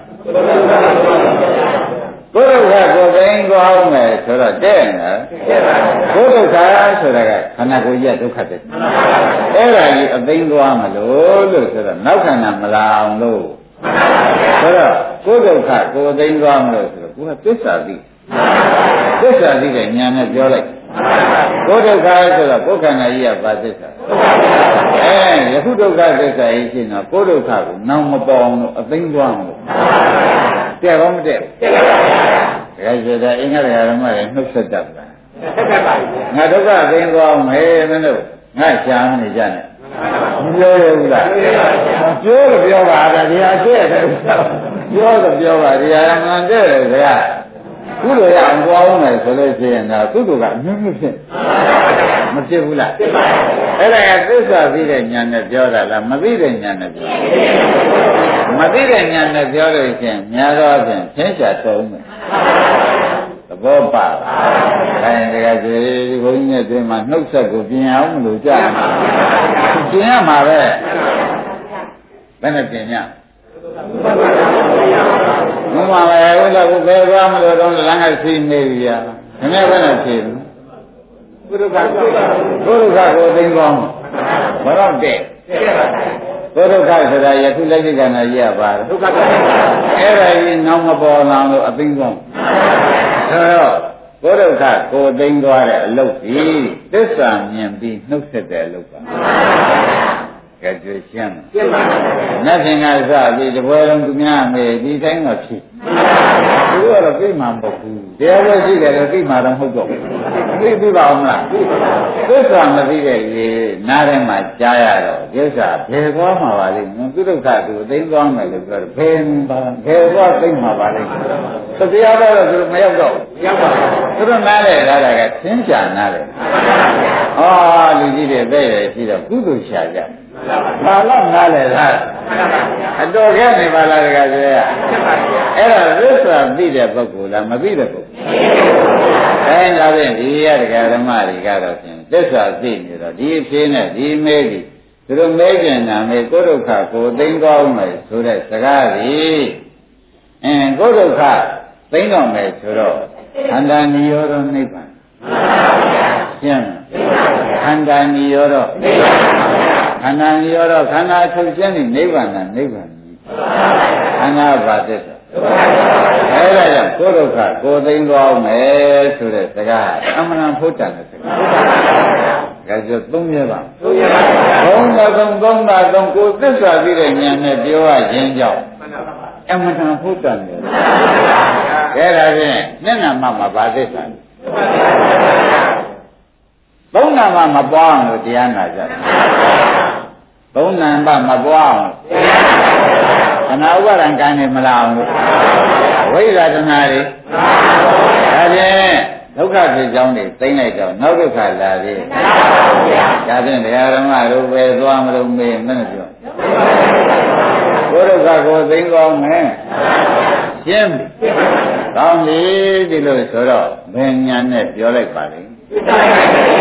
ကိုဒုက္ခကိုသိကောင်းမယ်ဆိုတော့တဲ့နော်ကိုဒုက္ခဆိုတာကခန္ဓာကိုယ်ကြီးဒုက္ခတဲ့အဲ့ဒါကြီးအသိသွားမလို့ဆိုတော့နောက်ခန္ဓာမလာအောင်လို့ဆိုတော့ကိုဒုက္ခကိုသိသွားမလို့ဆိုတော့ကိုကသစ္စာသိသစ္စာသိတဲ့ဉာဏ်နဲ့ပြောလိုက်ကိုဒုက္ခဆိုတော့ကိုယ်ခန္ဓာကြီးကဘာသစ္စာယခုဒုက္ခသစ္စာကြီးရှင်းတော့ကိုဒုက္ခကိုနောင်မပေါ်အောင်လို့အသိသွားအောင်လို့တဲ့ကောမတဲ့ဒါကြတဲ့အင်္ဂါရဓမ္မတွေနှုတ်ဆက်တတ်ပါငါဒုက္ခသိသွားအောင်မေးမလို့ငါရှားနေကြနဲ့မပြောရဘူးလားပြောလို့ပြောပါဒါတရားကျဲ့တယ်ပြောတော့ပြောပါတရားမှန်တဲ့စကားကုသိုလ်ရအောင်သွားအောင်မယ်ဆိုလို့ရှိရင်တော့ကုသိုလ်ကအမျိုးမျိုးဖြစ်မဖြစ်ဘူးလားဖြစ်ပါဘူးအဲ့ဒါကသစ္စာသိတဲ့ဉာဏ်နဲ့ပြောတာလားမသိတဲ့ဉာဏ်နဲ့ပြောမသိတဲ့ဉာဏ်နဲ့ပြောလို့ရှိရင်များသောအားဖြင့်သင်္ချာသုံးမယ်သဘောပါလားအဲဒါကဒီဘုန်းကြီးနဲ့တွင်မှာနှုတ်ဆက်ကိုပြင်အောင်မလို့ကြားမှာပြင်ရမှာပဲဘယ်နဲ့ပြင်ရမမပဲဘုရားကိုဘယ်သွားမလို့တော့လမ်းကစီးနေပြီယာခမည်းဘယ်နဲ့ဖြေဘူးဘုရားကိုသိကောင်းမတော့တဲ့ဘုရားဆိုတာယခုလက်ရှိကဏ္ဍကြီးရပါဒုက္ခအဲ့ဒါကြီးနောင်မပေါ်လာလို့အသိကောင်းဆိုတော့ဘုရားကိုသိသွားတဲ့အလုပ်ကြီးသစ္စာမြင်ပြီးနှုတ်ဆက်တဲ့အလုပ်ပါကဲကြွရှင်းတယ်။နတ်ခင်ကစပြီးတပွဲလုံးသူများမေးဒီတိုင်းတော့ဖြစ်။သူကတော့သိမှမဟုတ်ဘူး။တရားပဲရှိတယ်လို့သိမှတော့မဟုတ်တော့ဘူး။သိပါအောင်မလား။သစ္စာမသိတဲ့ရေနားထဲမှာကြားရတော့သစ္စာဘယ်သွားမှာပါလိမ့်မယ်။သူဒုက္ခသူသိသွားမယ်လို့ပြောတယ်။ဘယ်သွားသိမှာပါလိမ့်မယ်။တရားတော့သူမရောက်တော့ဘူး။ရောက်ပါဘူး။သူတို့နားလေလာတာကသင်္ချာနားလေ။အော်လူကြီးတွေပဲရရှိတော့ကုသိုလ်ရှာကြ။ဘာလို့နားလဲလားအတော်ခဲနေပါလားတကယ်ကြီးအဲ့ဒါသစ္စာသိတဲ့ပုဂ္ဂိုလ်လားမသိတဲ့ပုဂ္ဂိုလ်အဲဒါဖြင့်ဒီရတကဓမ္မတွေကတော့ဖြင့်သစ္စာသိနေတော့ဒီအဖြစ်နဲ့ဒီမဲကြီးသူတို့မဲကျင်တာမဲကိုဒုက္ခကိုသိမ်းကောင်းမယ်ဆိုတဲ့စကားကြီးကိုဒုက္ခသိမ်းတော့မယ်ဆိုတော့ခန္ဓာနိရောဓနိဗ္ဗာန်ရှင်းခန္ဓာနိရောဓခန္ဓာရောတော့ခန္ဓာထုတ်ခြင်းနဲ့နိဗ္ဗာန်နဲ့နိဗ္ဗာန်ကြီးခန္ဓာဘာသစ္စာအဲဒါကြောင့်ကိုဒုက္ခကိုသိမ်းသွားမယ်ဆိုတဲ့စကားအမှန်ဖို့တန်တဲ့စကားဒါကြောင့်သုံးရပါသုံးတာကိုသစ္စာသိတဲ့ဉာဏ်နဲ့ပြောရခြင်းကြောင့်အမှန်ဖို့တန်တယ်အဲဒါဖြင့်မျက်နှာမှာဘာသစ္စာသုံးနာမှမပွားအောင်လို့တရားနာကြတယ်သုံးနာမှမပွားအောင်ခဏဥပါဒံကံနေမလာအောင်ဝိဇာတနာတွေဒါဖြင့်ဒုက္ခဖြစ်ကြောင်းတွေသိမ့်လိုက်တော့နောက်ဒုက္ခလာသေးဒါဖြင့်တရားဓမ္မတို့ပဲသွားမလို့မေးမနဲ့ပြောကိုဒုက္ခကိုသိမ့်ကောင်းမယ်ရှင်းပြီကောင်းပြီဒီလိုဆိုတော့ဘယ်ညာနဲ့ပြောလိုက်ပါလိမ့်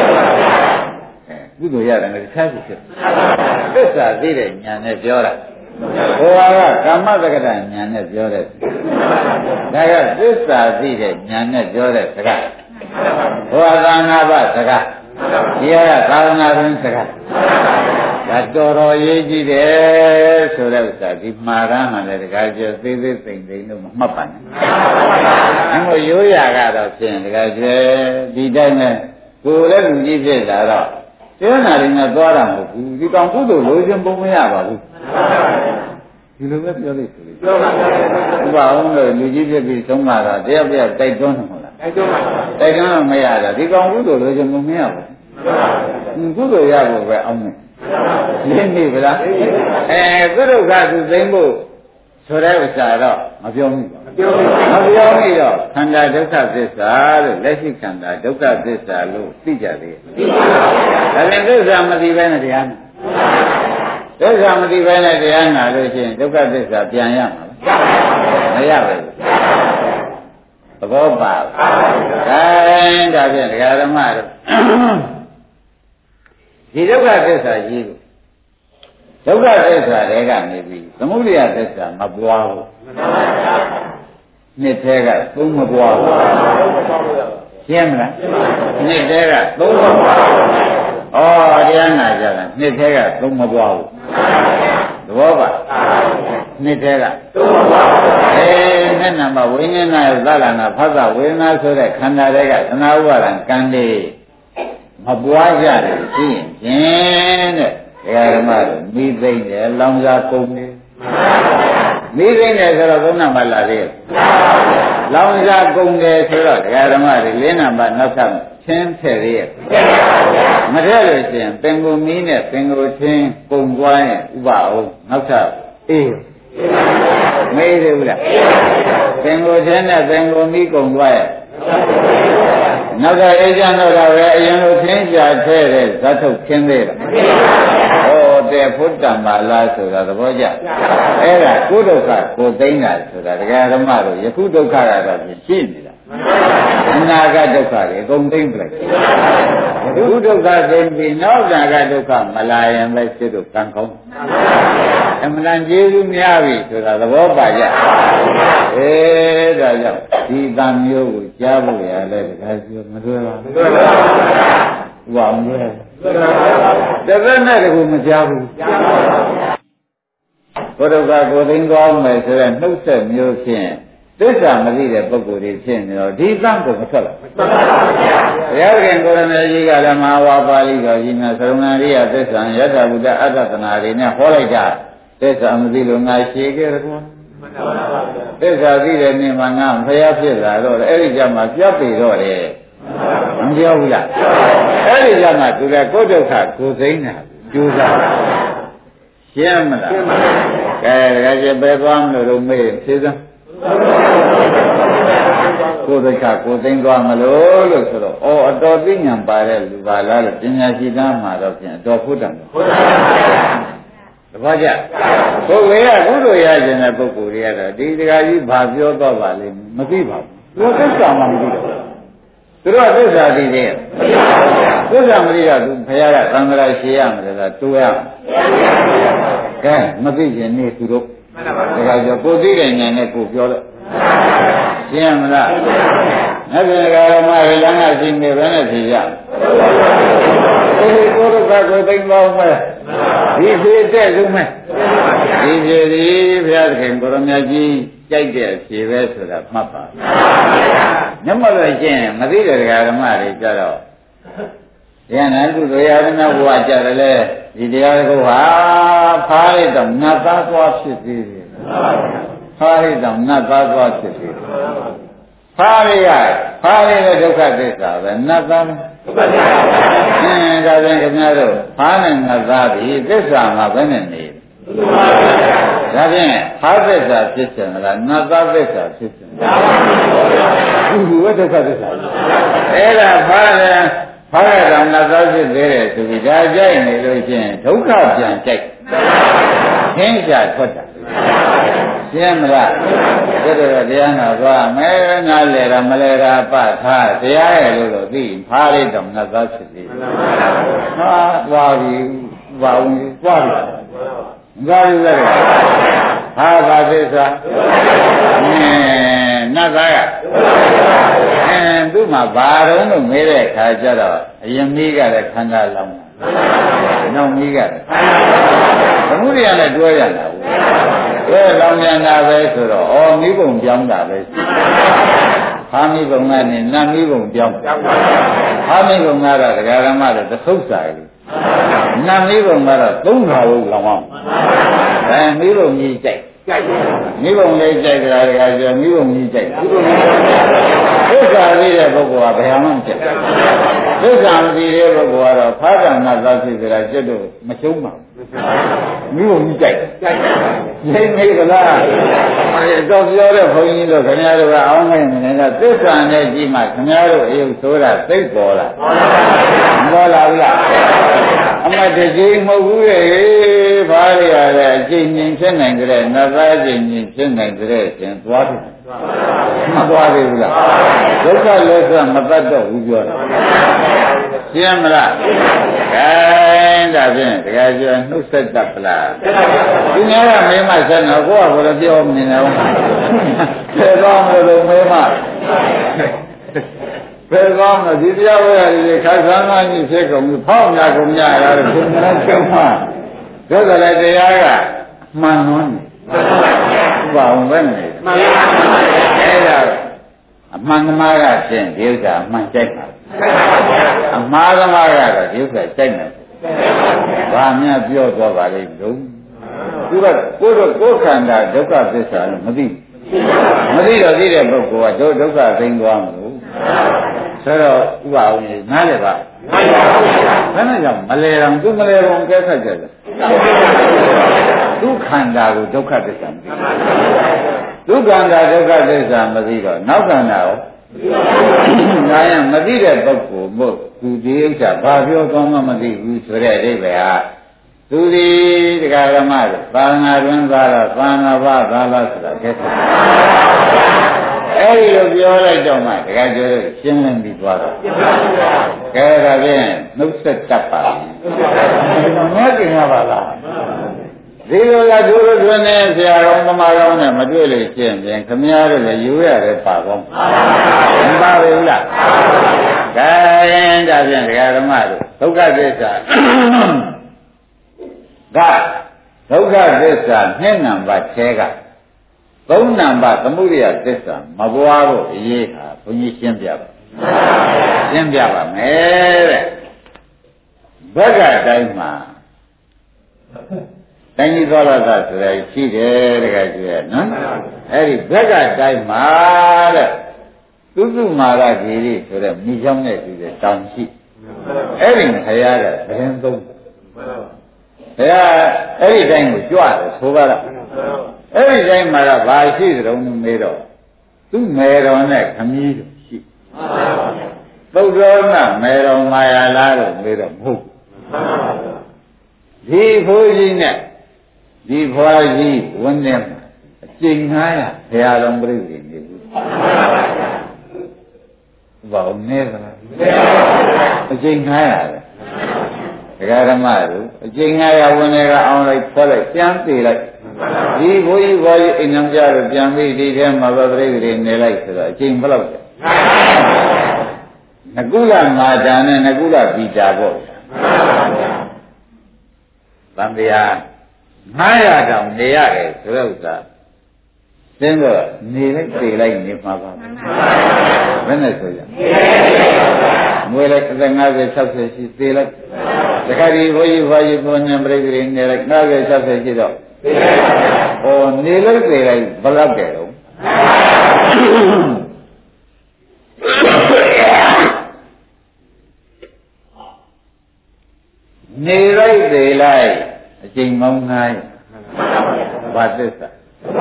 ကုသိုလ်ရတယ်လည်းတခြားဖြစ်သစ္စာသိတဲ့ဉာဏ်နဲ့ပြောတာဘုရားကကမ္မတက္ကရာဉာဏ်နဲ့ပြောတဲ့ဒါကသစ္စာသိတဲ့ဉာဏ်နဲ့ပြောတဲ့စကားဘုရားသာနာပစကားဒီကသာသနာ့တွင်စကားဒါတော်တော်ရေးကြည့်တယ်ဆိုတဲ့ဥစ္စာဒီမှာရမ်းမှလည်းတခါကျသေးသေးသိမ့်သိမ့်လို့မမှတ်ပါနဲ့။အဲမို့ရိုးရာကတော့ဖြင့်တခါကျဒီတိုင်းနဲ့ကိုယ်လည်းလူကြီးဖြစ်လာတော့ပြောနာရင်းနဲ့သွားတာမဟုတ်ဘူးဒီကောင်ကုသိုလ်လိုချင်ပုံမရပါဘူးဒီလိုပဲပြောလိုက်ဆိုလို့ပြောပါဘူးဘာအောင်လို့လူကြီးဖြစ်ပြီးသုံးလာတာတယောက်တယောက်တိုက်တွန်းတယ်မဟုတ်လားတိုက်တွန်းတော့မရတာဒီကောင်ကုသိုလ်လိုချင်ပုံမရဘူးကုသိုလ်ရဖို့ပဲအောင်မယ်လင်းနေဗလားသူဒုက္ခသူသိမ့်ဖို့ဆိုတဲ့ဥစ္စာတော့မပြောဘူးမပြောဘူးတော့ခန္ဓာဒုက္ခသစ္စာလို့လက်ရှိခန္ဓာဒုက္ခသစ္စာလို့သိကြသေးတယ်ဒါပြန်သစ္စာမသိဘဲနဲ့တရားနာဒုက္ခမသိဘဲနဲ့တရားနာလို့ရှိရင်ဒုက္ခသစ္စာပြန်ရမှာမရဘူးသဘောပါဒါဖြင့်ဒကာဓမ္မတို့ဒီဒုက္ခသစ္စာကြီးကိုဒုက္ခသစ္စာတွေကနေပြီးသမုဒယသစ္စာမပွားဘူးနှစ်ထဲကသုံးမပွားဘူးရှင်းမလားနှစ်ထဲကသုံးမပွားဘူးဩတရားနာကြတာနှစ်ထဲကသုံးမပွားဘူးသဘောပါနှစ်ထဲကသုံးမပွားဘူးနဲ့နံပါတ်ဝိညာဏရဲ့သလနာဖသဝေဒနာဆိုတဲ့ခန္ဓာတွေကသနာဥပါဒံကံလေးမပွားကြတယ်ရှိရင်တဲ့ဓမ္မတို့မိသိမ့်တယ်လောင်စာကုန်တယ်မိသိမ့်တယ်ဆိုတော့သုံးနံပါတ်လာသေးတယ်လောင်စာကုန်တယ်ဆိုတော့ဓမ္မတွေ၄နံပါတ်နောက်ထပ်ချင်းထည့်ရမထည့်လို့ရှိရင်ပင်ကိုမီးနဲ့ပင်ကိုချင်းကုန်သွားရင်ဥပအောင်နောက်ထပ်အေးမေးသေးဘူးလားပင်ကိုချင်းနဲ့ပင်ကိုမီးကုန်သွားရဲ့နောက်ကအေးချမ်းတော့တာပဲအရင်လိုသင်္ချာထဲတဲ့ဇတ်ထုတ်ခင်းသေးတယ်ဟောတဲ့ဖုတ္တံပါလားဆိုတာသဘောကျအဲ့ဒါကိုဒုက္ခကိုသိမ့်တာဆိုတာတရားဓမ္မတို့ယခုဒုက္ခကတော့ရှိနေတာအနာဂတ်ဒုက္ခတွေအကုန်သိမ့်ပလိုက်ယခုဒုက္ခသိမ့်ပြီးနောက်နာဂတ်ဒုက္ခမလာရင်ပဲစိတ်တို့ကံကောင်းအမှန်တန်ကျေးဇူးများပြီဆိုတာသဘောပါကြဒါကြောင့်ဒီတန်မျိုးကိုကြားဖို့ရလဲတခါပြောမတွေ့ပါဘူးဝါမလဲတသက်နဲ့တကူမကြားဘူးဘုရားကိုသိန်းသွားမယ်ဆိုတဲ့နှုတ်ဆက်မျိုးဖြင့်သစ္စာမသိတဲ့ပုဂ္ဂိုလ်တွေဖြစ်နေတော့ဒီတန်ကိုမထွက်လာဘုရားခင်ကိုရမေကြီးကလည်းမဟာဝါပါဠိတော်ကြီးများသရုံဏရိယသစ္စာယထာဘုဒ္ဓအတ္တသနာတွေနဲ့ဟောလိုက်တာသစ္စာမသိလို့ငါရှည်ခဲ့တယ်ကွာသစ္စာသိတဲ့နေ့မှာငါဖျားဖြစ်လာတော့အဲ့ဒီကြမှာပြတ်ပြီတော့တယ်မပြောဘူးလားအဲ့ဒီကြမှာသူကကိုယ်ဒုက္ခကိုသိမ့်တာကြိုးစားရှင်းမလားကဲဒါကြပဲသွားမလို့မေးဖြေစမ်းကိုယ်ဒုက္ခကိုသိမ့်သွားမလို့ဆိုတော့အတော်သိဉာဏ်ပါတဲ့လူပါလားလို့ပညာရှိသားမှာတော့ဖြင့်အတော်ဖုတ္တံတပည့်ကြပုဂ္ဂိုလ်ကကုသိုလ်ရခြင်းတဲ့ပုဂ္ဂိုလ်တွေကတော့ဒီတရားကြီးဘာပြောတော့ပါလိမ့်မသိပါဘူးသူသစ္စာမှမသိတော့သူတို့သစ္စာသိသေးရဲ့သစ္စာမသိတော့သူဘုရားကသံဃာရှေးရမယ်လားတိုးရကဲမသိရင်နေသူတို့ဒါကြောင့်ကိုသိတဲ့ဉာဏ်နဲ့ကိုပြောတော့ရှင်းမလားအဲ့ဒီကရမရေလမ်းကရှိနေပဲနဲ့ဖြေရကိုဒုက္ခကိုသိမ့်သွားမယ်ဒီဖြေတဲ့ဆုံးမယ်ဒီဖြေဒီဘုရားသခင်ကိုရမကြီးကြိုက်တဲ့အဖြေပဲဆိုတာမှတ်ပါညမလို့ရှင်းမသိတဲ့ဓမ္မတွေကြတော့တရားနာကုသိုလ်ရဟနာဘုရားကြတယ်လေဒီတရားကိုဟာဖားလိုက်တော့ငါသားသွားဖြစ်သေးတယ်ဖားလိုက်တော့ငါသားသွားဖြစ်သေးတယ်ဖားရတဲ့ဒုက္ခသစ္စာပဲနတ်သားဒုက္ခသစ္စာဒါပြန်ခင်ဗျားတို့ဖားနဲ့နတ်သားဒီသစ္စာမှာဘယ်နဲ့နေဒါဖြင့်ဖားသစ္စာဖြစ်ချင်လားနတ်သားသစ္စာဖြစ်ချင်လားဒီဝိဒုက္ခသစ္စာအဲ့ဒါဖားရတော့နတ်သားဖြစ်သေးတယ်ဆိုပြီးဒါကြိုက်နေလို့ချင်းဒုက္ခပြန်ကြိုက်သင်္ချာထွက်တာရှင်းမလားဒါတော့တရားနာသွားမယ်နားလေတာမလဲတာပထားတရားရဲ့လို့သိဖားလိုက်တော့ငါသားဖြစ်သေးဟာသွားပြီဘာဝင်သွားပြီသာဘူးလားဟာဘာသစ္စာနတ်သားကသူ့မှာဘာတုံးလို့မေးတဲ့အခါကျတော့အရင်မိကလည်းခန္ဓာလောင်းနောက်မိကသမုဒိယနဲ့တွဲရတာဘူးတွဲလောင်းနေတာပဲဆိုတော့ဩမိဘုံပြောင်းတာပဲဟာမိဘုံကနေနတ်မိဘုံပြောင်းဟာမိဘုံကတော့ဒကာရမတို့သထုပ်စာကြီးနတ်မိဘုံကတော့သုံးခါလို့လောင်းအောင်မိဘုံကြီးကြိုက်မိဘုံလေးကြိုက်ကြတာတခါကျမိဘုံကြီးကြိုက်သစ္စာသိတဲ့ပုဂ္ဂိုလ်ကဘယ်မှမဖြစ်သစ္စာမသိတဲ့ပုဂ္ဂိုလ်ကတော့ဖားကံနာသသိကြတာကျွတ်တော့မရှုံးပါဘူးမိဘုံကြီးကြိုက်ရိမ့်မိကလားတော့ပြောတဲ့ဘုန်းကြီးတို့ခင်ဗျားတို့ကအောင်းနိုင်နေတာသစ္စာနဲ့ကြည့်မှခင်ဗျားတို့အယုတ်ဆိုတာသိပေါ်လာမပေါ်လာဘူးလားအမတကြီးမဟုတ်ဘူးလေဘာရရလဲအကျဉ်းချင်းဖြစ်နိုင်ကြတဲ့နတ်သားကျဉ်းချင်းဖြစ်နိုင်ကြတဲ့ရှင်သွားတယ်မသွားသေးဘူးလားဒုက္ခလည်းဆိုမတတ်တော့ဘူးပြောတာရှင်းမလားခိုင်းဒါဖြင့်တကယ်ကျနှုတ်ဆက်တတ်ပလားဒီနေ့ကမင်းမဆက်တော့ကိုယ့်ကဘယ်လိုပြောမနေတော့သေတော့မလို့မင်းမဘယ်ကောင်းလဲဒီတရားဝဲရတယ်ခါသန်းသားကြီးဖြစ်ကုန်ပြီဖောက်ညာကုန်ညာရတယ်ဘုရားကျုံးမှာဒါကြလည်းတရားကမှန်လို့နေဘာအောင်ပဲနေမှန်ပါပါအဲ့ဒါအမှန်သမားကဖြင့်ဒီဥစ္စာအမှန်ကြိုက်ပါအမှားသမားကတော့ဒီဥစ္စာကြိုက်နေဘာများပြောတော့ပါလိမ့်လို့သူကကိုယ်ခန္ဓာဒုက္ခသစ္စာလို့မသိတော့သိတဲ့ပုဂ္ဂိုလ်ကဒုက္ခသိမ်းသွားမှာလို့ဆိုတော့ဥပအောင်နားလေပါဘယ်နဲ့ကြောင့်မလဲတော့သူမလဲတော့ကဲခတ်ကြတယ်သူခန္ဓာကိုဒုက္ခသစ္စာမသိသူခန္ဓာဒုက္ခသစ္စာမသိတော့နောက်ခန္ဓာကိုနာယမသိတဲ့ပုဂ္ဂိုလ်မို့သူဒီဥစ္စာဘာပြောကောင်းမှမသိဘူးဆိုတဲ့အဓိပ္ပာယ်ဟာသူဒီတရားဓမ္မတွေသာငါတွင်သာတော့သာငါဘာသာလားဆိုတာကဲအဲ့ဒီလိုပြောလိုက်တော့မှတကယ်ပြောလို့ရှင်းလင်းပြီးသွားတော့ကဲဒါဖြင့်နှုတ်ဆက်တတ်ပါဘူးငါကျင်ရပါလားဒီလိုကဒုရသွင်းနေဆရာတော်သမားတော်နဲ့မတွေ့လို့ရှင်းပြန်ခမည်းတော်လည်းယူရတယ်ပါကောင်းမပါဘူးလားကဲဒါဖြင့်တရားဓမ္မတို့ဒုက္ခသစ္စာကဒုက္ခသစ္စာနှစ်နံပါတ်ထဲကသုံးနံပါတ်သမုဒိယသစ္စာမပွားဖို့အရေးဟာဘုန်းကြီးရှင်းပြပါရှင်းပြပါမယ်တဲ့ဘက်ကတိုင်းမှာတိုင်းကြီးသောရသဆိုရရှိတယ်တကယ်ကြည့်ရနော်အဲ့ဒီဘက်ကတိုင်းမှာတဲ့သုစုမာရဂီရိဆိုတဲ့မိချောင်းနဲ့တူတဲ့တောင်ရှိအဲ့ဒီခရတဲ့ဘယ်သုံးဘုရားအဲ့ဒီတိုင်းကိုကြွတယ်ဆိုပါတော့အဲ့ဒီတိုင်းမှာတော့ဘာရှိသတုံးမေးတော့သူ့မေတော်နဲ့ခမည်းတော်ရှိသုဒ္ဓောနမေတော်မာယာလားလို့မေးတော့မဟုတ်ဒီဖိုးကြီးနဲ့ဒီဖွားကြီးဝန်းထဲမှာအကျင့်900ဘုရားတော်ပြိဿနေဘူးဘာလို့နေသလားအကျင့်900ပဲဒကာဓမ္မတို့အကျင့်900ဝန်းထဲကအောင်လိုက်ဖွားလိုက်ပြန်သေးလိုက်ဒီဘိုးကြီးအိမ်နံပြတော့ပြန်ပြီးဒီထဲမှာပဲပြိဿနေလိုက်ဆိုတော့အကျင့်ဘယ်လောက်လဲနကုလမာတာနဲ့နကုလပီတာပေါ့သံတရား900တောင်နေရတယ်ဆိုတော့ဥစ္စာသင်တော့နေလိုက်ပြေးလိုက်နေမှာပါဘယ်နဲ့ဆိုရမွေးလိုက်50 60ရှိသေးလိုက်တခါဒီဘိုးကြီးဘုန်းကြီးပြိဿနေလိုက်50 60ရှိတော့ဟောနေလိုက်ပြေးလိုက်ဘယ်လောက်တယ်တော့နေလိုက်သေးလိုက်အကျဉ်းမောင်း9ဘာသစ္စာ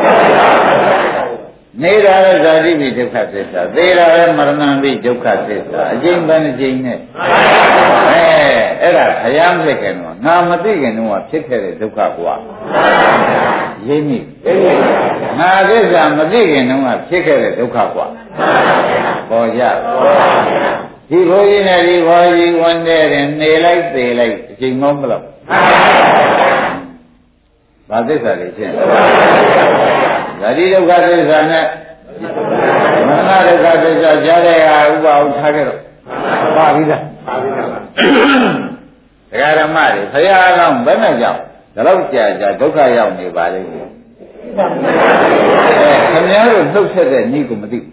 နေတာလည်းဇာတိပိဒုက္ခသစ္စာသေတာလည်းမရဏံပိဒုက္ခသစ္စာအကျဉ်းဘယ်နှကျဉ်းနဲ့အဲ့ဒါခရမ်းဖြစ်ခင်တော့ငါမသိခင်တော့ဖြစ်ခဲ့တဲ့ဒုက္ခကွာရင်းမိငါသစ္စာမသိခင်တော့ဖြစ်ခဲ့တဲ့ဒုက္ခကွာပေါ်ကြဒီဘုန်းကြီးနဲ့ဒီဘွားကြီးဝန်တဲ့နေလိုက်သေးလိုက်အချိန်မောင်းမလို့ဘာသစ္စာတွေရှင်းဇာတိဒုက္ခသစ္စာနဲ့မရဏဒုက္ခသစ္စာကြားတဲ့ဟာဥပအောင်ထားခဲ့တော့ပါပြီလားပါပြီပါဒကာဓမ္မတွေဖရာကောင်းဘယ်နဲ့ကြောင့်ဒါတော့ကြာကြာဒုက္ခရောက်နေပါလိမ့်မယ်ခင်ဗျားတို့နှုတ်ဆက်တဲ့ဤကိုမသိ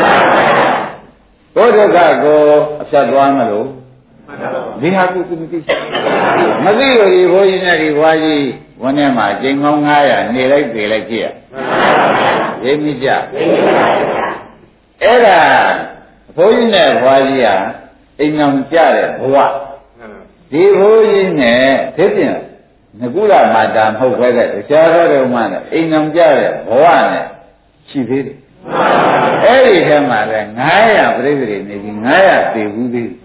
ဘူးဘုဒ္ဓကကိုအဖြတ်သွားမလို့ဒီဟာကိုမသိမသိလို့ဒီဘိုးကြီးနဲ့ဒီဘွားကြီးဝန်းထဲမှာကျိန်ကောင်း900နေလိုက်ပြေလိုက်ကြည့်ရရေးမိကြအဲ့ဒါဘိုးကြီးနဲ့ဘွားကြီးဟာအိမ်အောင်ကြတဲ့ဘဝဒီဘိုးကြီးနဲ့သိပြင်ငကုလမာတာမဟုတ်ပဲတဲ့တရားတော်တော်မှနဲ့အိမ်အောင်ကြတဲ့ဘဝနဲ့ရှိသေးတယ်အဲ့ဒီထဲမှာလည်း900ပြိဿတွေနေပြီး900သေဘူးသေး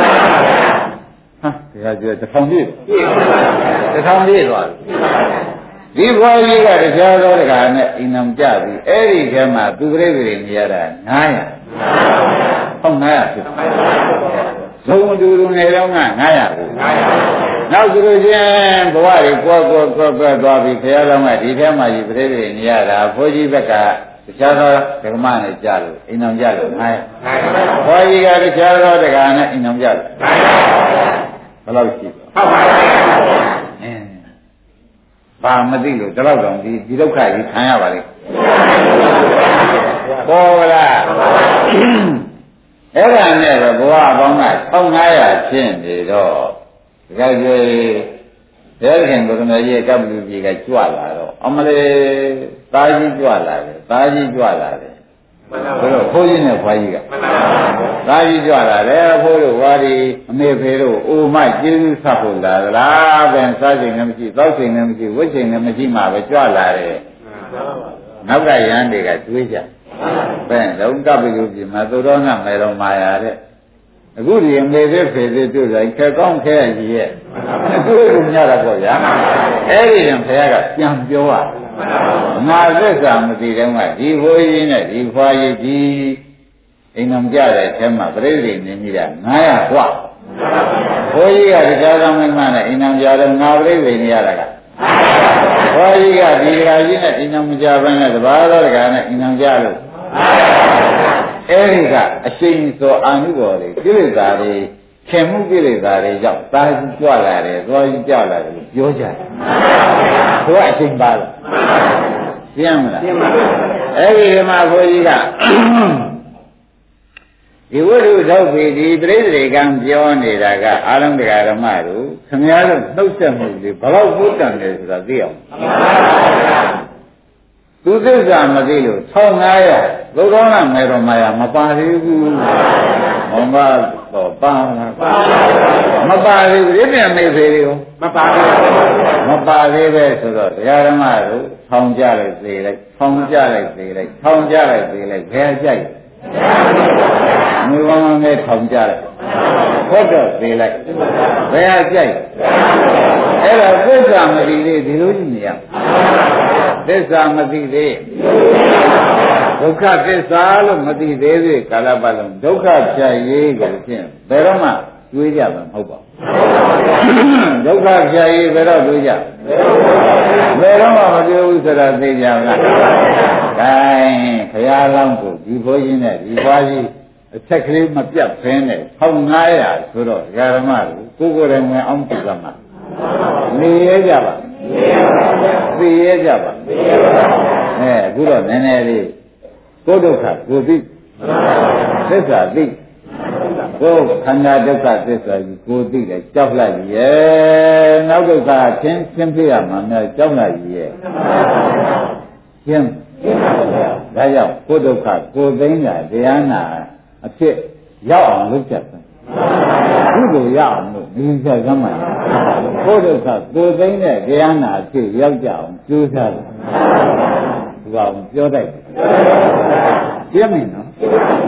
ဟာဒါကြ1000ပြည့်1000ပြည့်သွားပြီဒီဘွားကြီးကတရားတော်တကာနဲ့အိမ်အောင်ကြပြီအဲ့ဒီထဲမှာသူပြိဿတွေနေရတာ900ဟုတ်900ဖြစ်သုံးတူတူနေတော့900ကိုနောက်သူတို့ချင်းဘဝတွေကွက်သွားပြီခရတော်ကဒီထဲမှာဒီပြိဿတွေနေရတာဘိုးကြီးဘက်ကတခြားသောဓမ္မနဲ့ကြလို့အိမ်အောင်ကြလို့900ဘွားကြီးကတခြားသောတကာနဲ့အိမ်အောင်ကြလို့ဘယ်လောက်ရှိဟုတ်ပါဘူးဘာမသိလို့ဒီလောက်တော့ဒီဒုက္ခကြီးခံရပါလိမ့်ပေါ်လားအဲ့ဒါနဲ့တော့ဘဝပေါင်းက1500ဖြစ်နေတော့ဒီကကြီးဘယ်ခင်ကိုယ်တော်ကြီးကပ်လူကြီးကကြွလာတော့အမလေးသားကြီးကြွလာတယ်သားကြီးကြွလာတယ်ဘယ်လိုဖိုးကြီးနဲ့ဖွားကြီးကသားကြီးကြွလာတယ်ဖိုးတို့ဝါဒီအမေဖေတို့အိုမကျေးဇူးဆက်ဖို့လာသလားပဲစားချိန်လည်းမရှိတောက်ချိန်လည်းမရှိဝတ်ချိန်လည်းမရှိမှပဲကြွလာတယ်နောက်ကရန်တွေကတွေးကြဘယ်လုံးကပ်ပြီးလို့ပြင်မှာသို့တော်ငါမယ်တော်မာယာတဲ့အခုဒီအမေသေးဖေသေးတွေ့တိုင်းခက်ကောင်းခဲကြီးရဲ့တွေ့လို့ညတာပေါ့ဗျာအဲ့ဒီရင်ဖခင်ကပြန်ပြောရငါသစ္စာမသိတော့ကဒီဘိုးကြီးနဲ့ဒီဖွားကြီးဒီအိမ်တော်ကြတဲ့အထက်မှာပြိဿတွေနေမိတာ900กว่าဘိုးကြီးကတရားတော်မင်းမနဲ့အိမ်တော်ကြတော့ငါပြိဿတွေနေရတာကဘွားကြီးကဒီဒကာကြီးနဲ့အိမ်တော်မကြဘဲနဲ့တပါးတော်ဒကာနဲ့အိမ်တော်ကြလို့အဲ့ဒီကအရှိန်စောအာနုဘော်တွေကိလေသာတွေခင်မှုကိလေသာတွေကြောင့်တာကြီးကြွလာတယ်သွားကြီးကြွလာတယ်လို့ပြောကြတယ်ဘုရားအရှိန်ပါလားရှင်းမလားရှင်းပါဘူးအဲ့ဒီမှာဘုရားကြီးကဒီဝိရုဒုက္ခိဒီပြိဿတွေကံပြောနေတာကအာရုံတရားဓမ္မတို့ခင်ဗျားတို့နှုတ်ဆက်မှုတွေဘယ်တော့ဘုဒ္ဓံလဲဆိုတာသိအောင်သူသစ္စာမသိလို့1500ဘုရားနာမယ်တော်မာယာမပါသေးဘူးဟောမတော့ပါမပါသေးဘူးဒီပြန်မေဖေတွေကိုမပါသေးပဲဆိုတော့တရားဓမ္မတို့ထောင်ကြလိုက်သေးလိုက်ထောင်ကြလိုက်သေးလိုက်ထောင်ကြလိုက်သေးလိုက်ဘယ်ကြိုက်မြေဝမ်းနဲ့ထောင်ကြလိုက်ဟုတ်တော့သေးလိုက်ဘယ်ကြိုက်အဲ့ဒါသစ္စာမသိသေးဒီလိုကြည့်နေရသစ္စာမသိသေးဒုက္ခသစ္စာလို့မသိသေးသေးကာလပတ်လုံးဒုက္ခဖြတ်ရေးကိုဖြင့်ဘယ်တော့မှတွေးကြမှာမဟုတ်ပါဘူးဒုက္ခဖြတ်ရေးဘယ်တော့တွေးကြဘယ်တော့မှမတွေးဘူးဆိုတာသိကြမလားဂိုင်းခရလောင်းကိုဒီဘိုးကြီးနဲ့ဒီဘွားကြီးအချက်ကလေးမပြတ်ဖင်းနဲ့1500ဆိုတော့ဓမ္မကိုကိုယ်တိုင်ဝင်အောင်ပြုကြမှာနေရကြပါသိရကြပါအခုတော့နည်းနည်းလေးကိုယ်ဒုက္ခကိုသိသစ္စာသိကိုယ်ခန္ဓာဒုက္ခသစ္စာကြီးကိုသိတယ်ကြောက်လိုက်ရဲ့နောက်ဒုက္ခချင်းဖြစ်ရမှာများကြောက်လိုက်ရဲ့ရှင်းဒါကြောင့်ကိုယ်ဒုက္ခကိုသိမ်းတာတရားနာအဖြစ်ရောက်အောင်လုပ်ချက်ပဲကုသိုလ်ရအောင်လို့ဒီချက်သမ်းမှကိုယ်ဒုက္ခကိုသိမ်းတဲ့တရားနာအဖြစ်ရောက်ကြအောင်ကြိုးစားတယ်ဒီကောင်ပြောတတ်တယ်ပြည့်မင်းနော်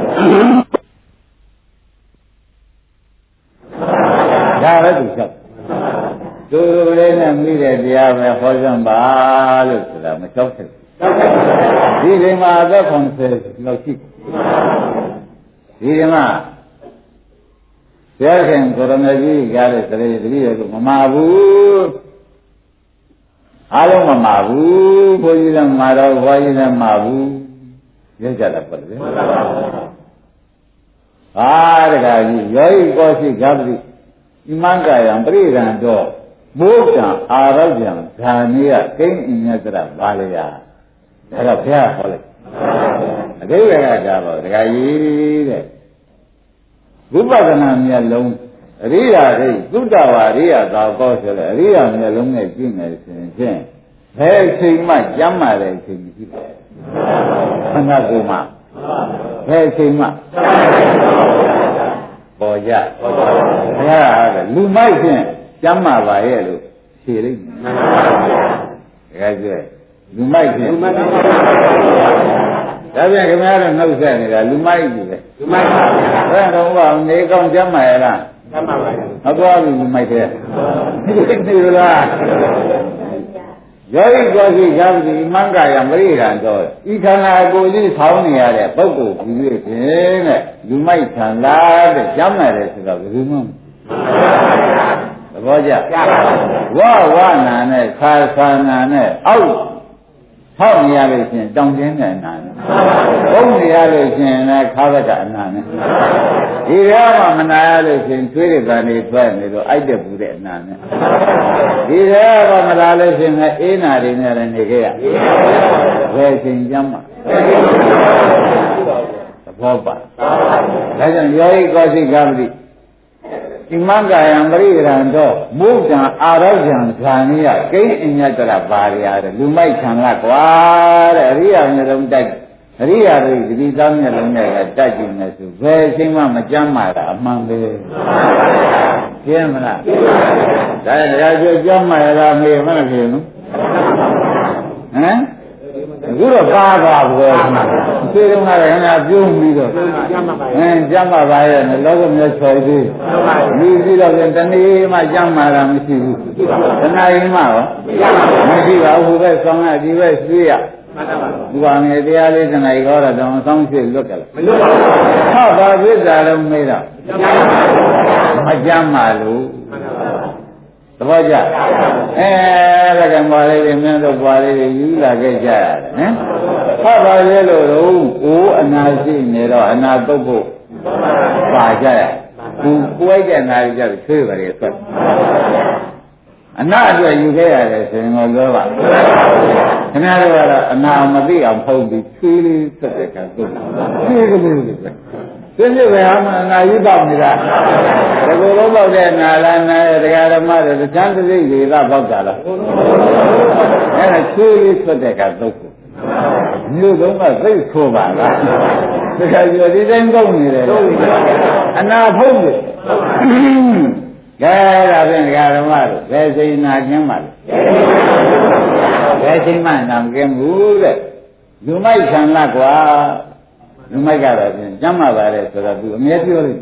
ဒါပဲသူချက်သူလေးနဲ့မိတဲ့တရားပဲဟောစမ်းပါလို့ဆိုတာမချောက်ဘူးဒီဒီမှာအသက်90လောက်ရှိဒီဒီမှာဘုရားခင်ကိုရမကြီးကားတဲ့တရေတတိယကိုမမဘူးအားလုံးမမှာဘူးဘုန်းကြီးလည်းမှာတော့ဘွားကြီးလည်းမှာဘူးပြောကြတာပေါ့လေဟာတခါကြီးယောဂီကောရှိဂဗ္ဗိဣမံကာယံပရိဒံတော့ဘုဒ္ဓံအာရောဂံဓာနိယကိဉ္ညတရဘာလျာဒါတော့ဘုရားဟောလိုက်အတိတ်ကဒါပေါ့တခါကြီးတဲ့ဝိပဿနာမျက်လုံးအရိယာဒိသုတ္တဝါရိယသာကောဆိုလေအရိယာမျက်လုံးနဲ့ကြည့်မယ်ဆိုရင်ဘယ်အချိန်မှကြမ်းမာတဲ့အချိန်မရှိဘူးခန္ဓာကိုယ်မှာဘယ်အချိန်မှပေါ်ကြဘုရားဟာလူမိုက်ဖြင့်ကြမ်းမာပါရဲ့လို့ဖြေလိုက်တယ်တကယ်ကျလူမိုက်ဖြင့်ဒါပြန်ခင်ဗျားတို့နှုတ်ဆက်နေတာလူမိုက်ကြီးပဲလူမိုက်ပါဘယ်တော့မှနေကောင်းကြမ်းမာရလားကြမ်းမာပါရဲ့မသွားဘူးလူမိုက်တဲ့ဒီလိုလားယောဂီကောရှိဂဗ္ဗိမံကာယံပရိဒံတော့ဤခန္ဓာကိုယ်ကြီးဆောင်းနေရတဲ့ပုဂ္ဂိုလ်ကြီးရဲ့ဖြင့်တဲ့လူမိုက်ခံလားတဲ့ကြမ်းမာတယ်ဆိုတော့ဘယ်သူမှသဘောကျဝဝနာနဲ့ခါခါနာနဲ့အောက်ဟောက်နေရလို့ရှင်တောင်းတင်းတဲ့အနာနဲ့ဘုံနေရလို့ရှင်လည်းခါဘက်ကအနာနဲ့ဒီထဲမှာမနာရလို့ရှင်သွေးတွေကနေထွက်နေတော့အိုက်တဲ့ပူတဲ့အနာနဲ့ဒီထဲမှာမလာလို့ရှင်လည်းအေးနာတွေနဲ့လည်းနေခဲ့ရဘယ်ချိန်ကြမ်းမှာသဘောပါဒါကြောင့်ယောဂီကောရှိဂဗ္ဗိဣမံကာယံပရိဒံတော့မုဒ္ဒံအာရောဂံဓာနိယကိဉ္ညတရဘာရယာတဲ့လူမိုက်ခံလားကွာတဲ့အရိယာမျိုးလုံးတိုက်အရိယာတွေဒီသားမျိုးလုံးနဲ့တိုက်ကြည့်နေဆိုဘယ်အချိန်မှမကြမ်းမာတာအမှန်ပဲကျင်းမလားဒါတရားကျကြမ်းမာရတာမေးမလားဖြစ်နော်ဟမ်အခုတော့ကားသွားဘူးသေတုံးကလည်းခဏပြုံးပြီးတော့ကျမ်းမာပါရဲ့လောကမြတ်ဆွေသေးဒီပြီးတော့တနေ့မှကျမ်းမာတာမရှိဘူးတဏှာရင်မှရောမရှိပါဘူးပဲဆောင်းရဒီပဲဆွေးရဒီပါငယ်တရားလေးတဏှာကြီးဟောတာတော့ဆောင်းဖြစ်လွတ်ကြလားမလွတ်ပါဘူးဟောပါပြစ္ဆာလုံးမေးတော့မကျမ်းမာလို့သဘောကျဒါကဘာလေးတွေမင်းတို့ဘာလေးတွေယူလာခဲ့ကြရတယ်နော်ဟောပါလေလို့တော့ကိုအနာရှိနေတော့အနာတုတ်ဖို့ပါကြရသူကိုယ်ရဲ့နာရီကြပြီးချွေးပါလေဆွတ်အနာအတွက်ယူခဲ့ရတယ်ဆိုရင်တော့ပါခင်ဗျားတို့ကတော့အနာမသိအောင်ဖုံးပြီးချွေးလေးဆွတ်တဲ့ကံတုတ်ချွေးကလေးတွေပဲသိနေပဲအမှန်ငါယူတော့နေတာဒီလိုလုံးပေါက်တဲ့နာလာနာတရားဓမ္မတွေသံသတိတွေကပေါက်တာလားအဲ့ဒါချွေးလေးဆွတ်တဲ့ကတုတ်မြို့သုံးကသိဆိုပါလားတခါကျဒီတိုင်းကောက်နေတယ်အနာဖုံးတယ်ကဲဒါဖြင့်ဒကာဓမ္မတို့ဘယ်ချိန်နာခြင်းပါလဲဘယ်ချိန်မှနာမကင်းဘူးတဲ့လူမိုက်ခံလားကွာလူမိုက်ကတော့ဖြင့်ကျမ်းမာပါတယ်ဆိုတော့သူအမြဲပြောလိမ့်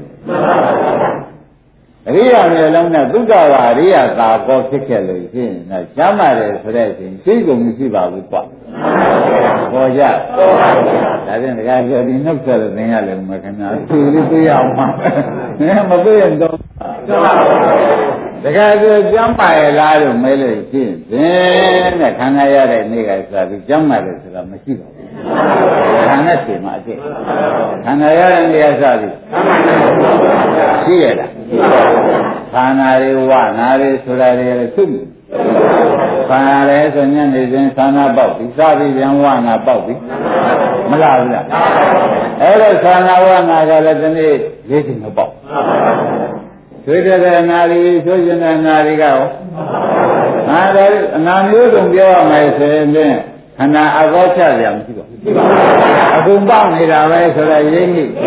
မယ်အရိယာမျိုးလုံးနဲ့သုတ္တဝါအရိယာသာကောဖြစ်ခဲ့လို့ဖြင့်ကျမ်းမာတယ်ဆိုတဲ့အချိန်သိကုန်မရှိပါဘူးကွာပေါ်ကြဒါဖြင့်ဒကာကျော်ဒီနှုတ်ဆက်လို့သင်ရလိမ့်မယ်ခင်ဗျာသူလေးသိရအောင်ပါမသိရင်တော့ဒကာကျော်ကျမ်းမာရလားလို့မဲလို့ရှင်းသင်တဲ့ခန္ဓာရတဲ့နေ့ကစပြီးကျမ်းမာတယ်ဆိုတာမရှိပါဘူးခန္ဓာရှိမှအဖြစ်ခန္ဓာရတဲ့နေ့ကစပြီးရှိရလားခန္ဓာတွေဝနာတွေဆိုတာတွေသုတ်ခန္ဓာရဲဆိုညနေစဉ်ခန္ဓာပေါက်ပြီးစပြီးပြန်ဝနာပေါက်ပြီးမလားဘူးလားအဲ့တော့ခန္ဓာဝနာကလည်းဒီနေ့၄ချိန်တော့ပေါက်ဆွေးတဲ့နာရီဆွေးကျင်တဲ့နာရီကရောဒါအနာမျိုးစုံပြောရမယ်ဆိုရင်ခန္ဓာအကောချကြမရှိပါဘူးအကုန်ပေါက်နေတာပဲဆိုတော့ရင်းကြီး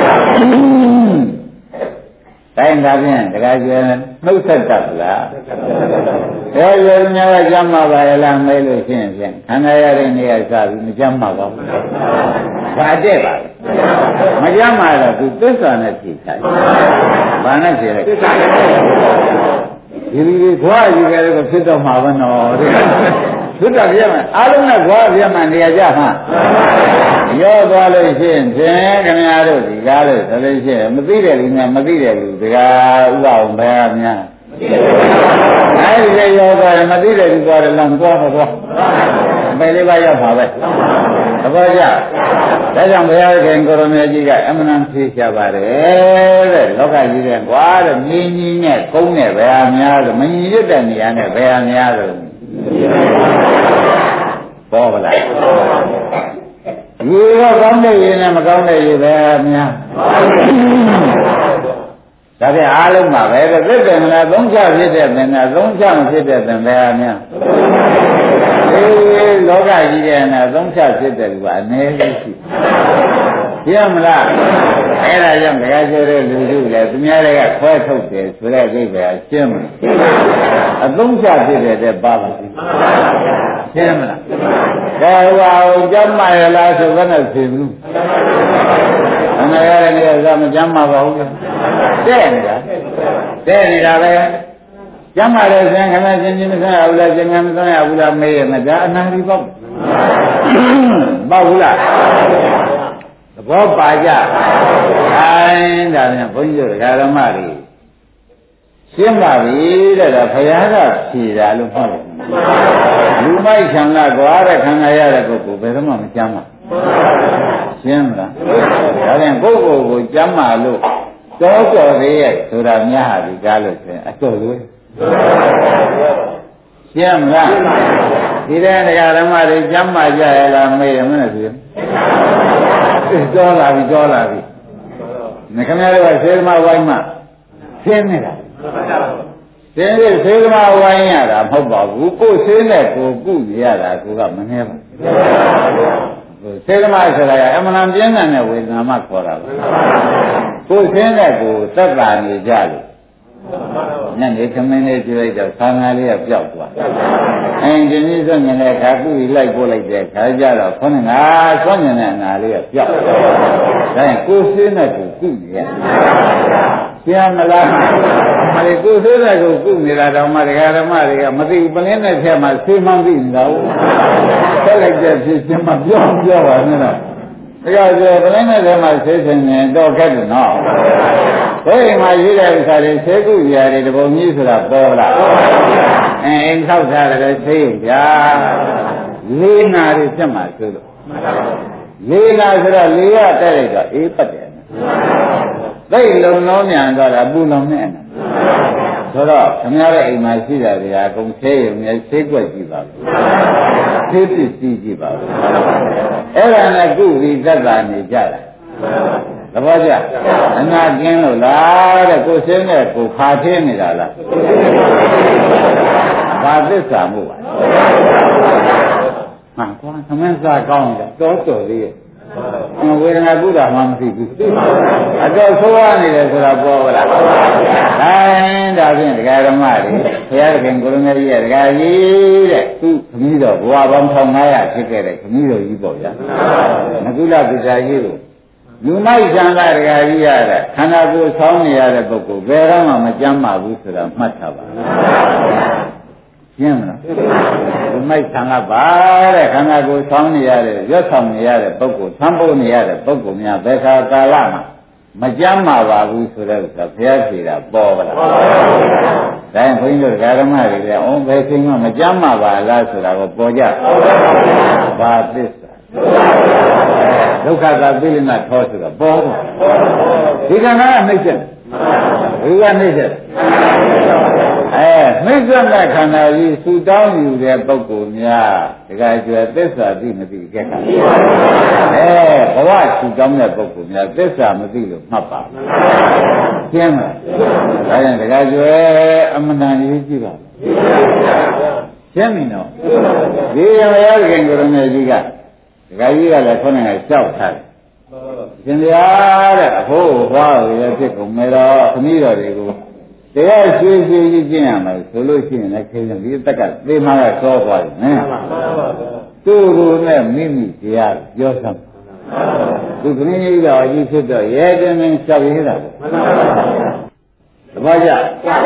တိုင်းဒါဖြင့်တခါကျရင်နှုတ်ဆက်တတ်လားရောများကကြမ်းမှာပါရဲ့လားမဲလို့ရှင်းဖြင့်ခန္ဓာရတဲ့နေရာစပြီးမကြမ်းမှာပါဘူးဘာတဲ့ပါလဲမကြမ်းမှာတော့သူသစ္စာနဲ့ဖြေချင်ဘာနဲ့ဖြေလိုက်သစ္စာနဲ့ဒီလိုခွာယူကြတယ်ဖြစ်တော့မှာပဲနော်တဲ့သုတ္တပြမအားလုံးနဲ့ခွာပြမနေရာကြဟာရောသွားလို့ရှိရင်ဖြင့်ခင်ဗျားတို့ဒီကားလို့ဆိုလို့ရှိရင်မသိတဲ့လူနဲ့မသိတဲ့လူဒီကားဥပအောင်ဘယ်များအဲဒီရောက်သွားတယ်မသိတယ်ဒီသွားတယ်လမ်းသွားတော့ဘယ်လေးပါရောက်ပါပဲသဘောကျဒါကြောင့်ဘုရားခင်ကိုရမေကြီးကအမှန်တန်ဖြေချပါတယ်တဲ့လောကကြီးတဲ့ကွာတဲ့မြင်းကြီးနဲ့ကုန်းနဲ့ဘယ်ဟာများလို့မညီရတဲ့နေရာနဲ့ဘယ်ဟာများလို့ပေါ်ပါလားရေရောကောင်းတဲ့ရေနဲ့မကောင်းတဲ့ရေပဲများဒါပြန်အားလုံးပါပဲတဲ့ဖြစ်တယ်မလားသုံးချဖြစ်တဲ့ပင်နဲ့သုံးချမဖြစ်တဲ့ပင်ပဲများလောကကြီးတဲ့နဲ့သုံးချဖြစ်တဲ့လူကအနည်းကြီးရှိပြရမလားအဲ့ဒါကြောင့်တရားကျတဲ့လူတွေလည်းသူများတွေကခွဲထုတ်တယ်ဆိုတဲ့အိဗယ်အရှင်းမလားအသုံးချဖြစ်တဲ့ပါပါရှင်းမလားဒါဟောကြမ်းမရလားဆိုဘယ်နဲ့ဖြေဘူးအနာရတဲ့နေရာကမကြမ်းမပါဘူးတဲ့နေတာပဲကျမ်းမာတဲ့ဆင်ခဏချင်းချင်းမဆန်းရဘူးလားရှင်မဆန်းရဘူးလားမေးရမဒါအနာရီပေါ့ပေါ့ဘူးလားသဘောပါကြခိုင်းဒါပြန်ဘုန်းကြီးတို့ဓမ္မတွေရှင်းပါပြီတဲ့ဒါဘုရားကဖြေတာလို့ဟုတ်တယ်လူမိုက်ဆံကကွာတဲ့ခန္ဓာရတဲ့ပုဂ္ဂိုလ်ဘယ်တော့မှမကျမ်းပါရှင်းမလားဒါပြန်ပုဂ္ဂိုလ်ကိုကျမ်းမာလို့တော်တော်လေးရဲ့ဆိုတာများဟာဒီကားလို့ဆိုရင်အတော်လို့ရှင်းမလားဒီတဲ့တရားဓမ္မတွေကျမ်းမာကြရလားမေးရမလားသူတော်လာပြီငါခင်ဗျားတို့ကသေသမဝိုင်းမှရှင်းနေတာရှင်းပြီးသေသမဝိုင်းရတာမဟုတ်ပါဘူးကိုယ်ရှင်းတဲ့ကိုကုရတာကိုကမနှဲပါသေသမဆိုတာကအမှန်ပြင်းတဲ့ဝေဒနာမှခေါ်တာပါကိုယ်ရှင်းတဲ့ကိုသက်သာနေကြလို့ညနေခမင်းလေးကြည့်လိုက်တော့ဆာငါလေးကပျောက်သွားအင်းဒီနည်းဆိုရင်လည်းခါကူလိုက်ပို့လိုက်တဲ့ခါကြတော့ခေါင်းငါဆွမ်းနေတဲ့ငါလေးကပျောက်ဒါရင်ကိုယ်ရှင်းတဲ့ကိုကုနေရရှင်းမလားမလေးကိုယ်ရှင်းတဲ့ကိုကုနေတာတော့မှတရားဓမ္မတွေကမသိဘူးပလင်းတဲ့ထဲမှာဆေးမှန်းသိနေတာဟုတ်ဆက်လိုက်တဲ့ဖြစ်ချင်းမှပြောပါနဲ့တော့ဒါကြောင့်ပလင်းတဲ့ထဲမှာဆေးရှင်နေတော့ခက်တယ်နော်ဘယ်မှာရေးတဲ့ဥစ္စာတွေဆေးကုရာတွေတပုံကြီးဆိုတာပေါ်လားအိမ်ဆောက်ထားတယ်ဆေးပြာလေးနာတွေဖြစ်မှာဆိုလို့လေးနာဆိုတော့လေးရတက်လိုက်တော့အေးပတ်တယ်သိလုံလုံးမြန်သွားတာပူလုံနဲ့ဆိုတော့ခင်ဗျားရဲ့အိမ်မှာရှိတာတွေကအကုန်ဆေးရုံနဲ့ဆေးကွက်ကြည့်ပါဘူးဆေးပစ္စည်းကြည့်ပါဘူးအဲ့ဒါနဲ့ကုပြီးသက်သာနေကြတာသဘောကျအနာကျင်းလို့လားတဲ့ကိုရှင်းတဲ့ကိုခါထင်းနေတာလားဘာသစ္စာမို့ပါဟာကွာသမင်းစားကောင်းတယ်တော်လေးရဲ့ဝေဒနာကုတာမှမသိဘူးအတော့ဆိုးရနေတယ်ဆိုတာပေါ်ပါလားဒါဖြင့်ဒကာဓမ္မတွေဘုရားခင်ကိုရမေကြီးရဲ့ဒကာကြီးတဲ့သူခမည်းတော်ဘဝပေါင်း1500ဖြစ်ခဲ့တဲ့ခမည်းတော်ကြီးပေါ့ဗျာမကုလပိစာကြီးကိုလူမိုက်ဆံကဒကာကြီးရတဲ့ခန္ဓာကိုယ်ဆောင်းနေရတဲ့ပုဂ္ဂိုလ်ဘယ်တော့မှမကြမ်းပါဘူးဆိုတာမှတ်ထားပါရှင်းမလားလူမိုက်ဆံကပါတဲ့ခန္ဓာကိုယ်ဆောင်းနေရတဲ့ရွတ်ဆောင်နေရတဲ့ပုဂ္ဂိုလ်သံဖို့နေရတဲ့ပုဂ္ဂိုလ်များဘယ်ခါကာလမှာမကြမ်းပါဘူးဆိုတဲ့ဥစ္စာဘုရားဖြေတာပေါ်ပါလားဒါရင်ဘုန်းကြီးတို့ဓမ္မတွေလည်းအော်ဘယ်ချိန်မှမကြမ်းပါလားဆိုတာကိုပေါ်ကြဘာသစ္စာဒုက္ခသာပိလိနာထောဆိုတာပေါ်ပါဒီကံကနှိမ့်ချက်ဒီကနှိမ့်ချက်နှိမ့်ချက်တဲ့ခန္ဓာကြီးဆူတောင်းယူတဲ့ပုဂ္ဂိုလ်များတကယ်ကျွယ်သစ္စာသိမသိကြတာဘဝဆူတောင်းတဲ့ပုဂ္ဂိုလ်များသစ္စာမသိလို့မှတ်ပါရှင်းမလားဒါရင်တကယ်ကျွယ်အမှန်တန်ရေးကြည့်ပါရှင်းပြီနော်ဒီရမရခင်ကိုရမေကြီးကဒကာကြီးကလည်းခေါင်းနဲ့ကြောက်ထားတယ်ရှင်ဗျာတဲ့အဖို့ဟွားရဖြစ်ကုန်မယ်တော့ခမည်းတော်တွေကိုတရားရွှေကြီးကျင့်ရမယ်ဆိုလို့ရှိရင်လည်းခင်းတယ်ဒီတက်ကသေမကစောသွားတယ်နော်သူ့ကိုနဲ့မိမိတရားပြောစမ်းသူခမည်းကြီးတော်ကြီးဖြစ်တော့ရဲတင်းတင်းရှောက်ရတာပေါ့သဘောကျ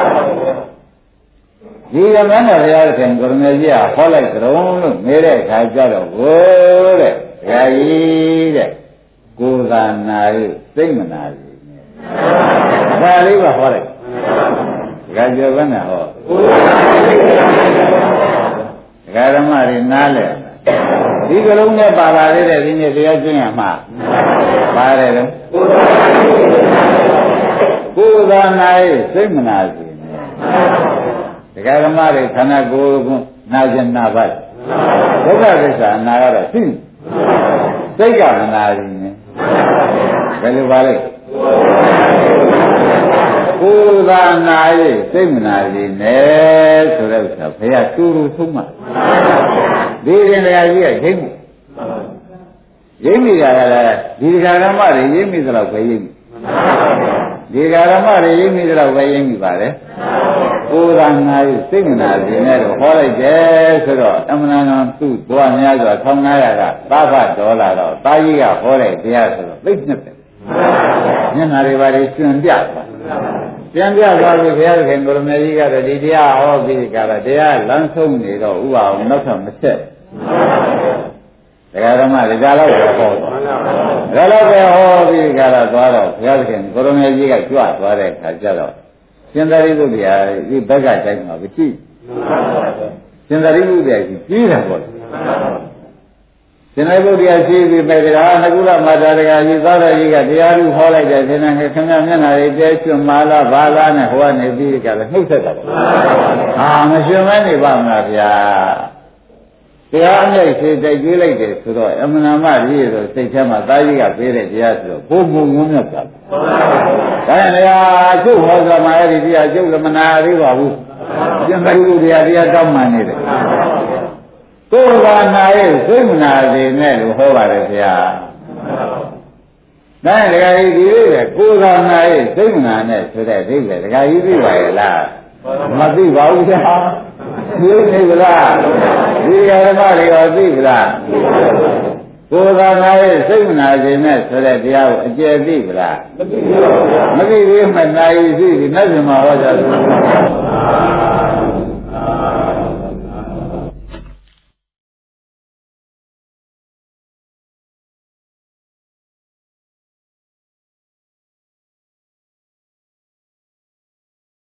ဒီကမန်းတော်ဘုရားခင်ကိုရမေကြီးကဟောလိုက်ကြုံလို့မေးတဲ့အခါကျတော့ကိုတဲ့ဘုရားကြီးတဲ့ကိုယ်သာနာရစိတ်မနာရဒါလေးကဟောလိုက်ဒကကြောဘယ်နဲ့ဟောဒကာဓမ္မတွေနားလဲဒီကလုံးနဲ့ပါလာသေးတဲ့ဒီနေ့တရားကျင့်ရမှာပါတယ်တော့ကိုယ်သာနာရဲ့စိတ်မနာစီဒကာဓမ္မတွေခန္ဓာကိုယ်ကနာကျင်နာပါဒုက္ခသစ္စာနာကတော့သိစိတ်ကမနာဘူးနဲ့ဘယ်လိုပါလဲကိုယ်သာနာရဲ့စိတ်မနာစီနဲ့ဆိုတဲ့ဥစ္စာဘုရားတူတူဆုံးမှာဒီရင်တရားကြီးကရိပ်မှုရိပ်မိတာကလည်းဒီဒကာဓမ္မတွေရိပ်မိသလောက်ပဲရိပ်မိဒီဒကာဓမ္မတွေရိပ်မိသလောက်ပဲရိပ်မိပါလေကိုယ်သာနာရဲ့စိတ်မနာစီနဲ့တော့ဟောလိုက်တယ်ဆိုတော့အမှန်တော်သူ့ဘဝများစွာ1900ကသာဖဒေါ်လာတော့တာကြီးကဟောတဲ့တရားဆိုတော့သိနှစ်ပဲမျက်နာတွေပါလေရှင်ပြပြန်ပြသွားပြီဘုရားခင်ကိုရမေကြီးကတော့ဒီတရားဟောပြီးကြတာတရားလမ်းဆုံးနေတော့ဥပအောင်နောက်ထပ်မဆက်တရားဓမ္မဒါလောက်ပဲဟောဒါလောက်ပဲဟောပြီးကြတာသွားတော့ဘုရားခင်ကိုရမေကြီးကကြွသွားတဲ့အခါကျတော့ရှင်သာရိပုတ္တရာဒီဘက်ကတိုင်းမှာမရှိရှင်သာရိပုတ္တရာကြီးကြီးတာပေါ့ရှင်သာရိပုတ္တရာရှိပြီးပဲတရားငကုလမာတာတရားကြီးသောတော်ကြီးကတရားလူဟောလိုက်တယ်ရှင်သာခင်ဗျမျက်နှာလေးတဲကျွတ်မာလာဘာလာနဲ့ဟောနေပြီးကြတယ်နှုတ်ဆက်တာပေါ့ဟာမရှင်မနေပါမလားဗျာတရားအမြိုက်စေတိုက်ကျွေးလိုက်တယ်ဆိုတော့အမှန်မှကြီးဆိုစိတ်ထဲမှာသားကြီးကပေးတဲ့တရားဆိုတော့ဘုံဘုံဝန်းမြတ်တာဒါနဲ့တရားကျုပ်ဟောဆိုမှအဲ့ဒီတရားကျုပ်လည်းမနာသေးပါဘူးရှင်သာရိပုတ္တရာတရားတောင်းမှနေတယ်ကိုယ်ကနာရဲ့စိတ်မနာသေးနဲ့လို့ဟောပါတယ်ဗျာဒါနဲ့ဒကာကြီးဒီလိုပဲကိုယ်ကနာရဲ့စိတ်မနာနဲ့ဆိုတဲ့အဓိပ္ပာယ်ဒကာကြီးသိပါရဲ့လားမသိပါဘူးဗျာသိနေကြလားဒီဓမ္မတွေရောသိကြလားကိုယ်ကနာရဲ့စိတ်မနာခြင်းနဲ့ဆိုတဲ့တရားကိုအကျယ်သိကြလားမသိဘူးမသိဘူးမနာရည်သိပြီနဲ့ဆိုမှဟောကြတယ်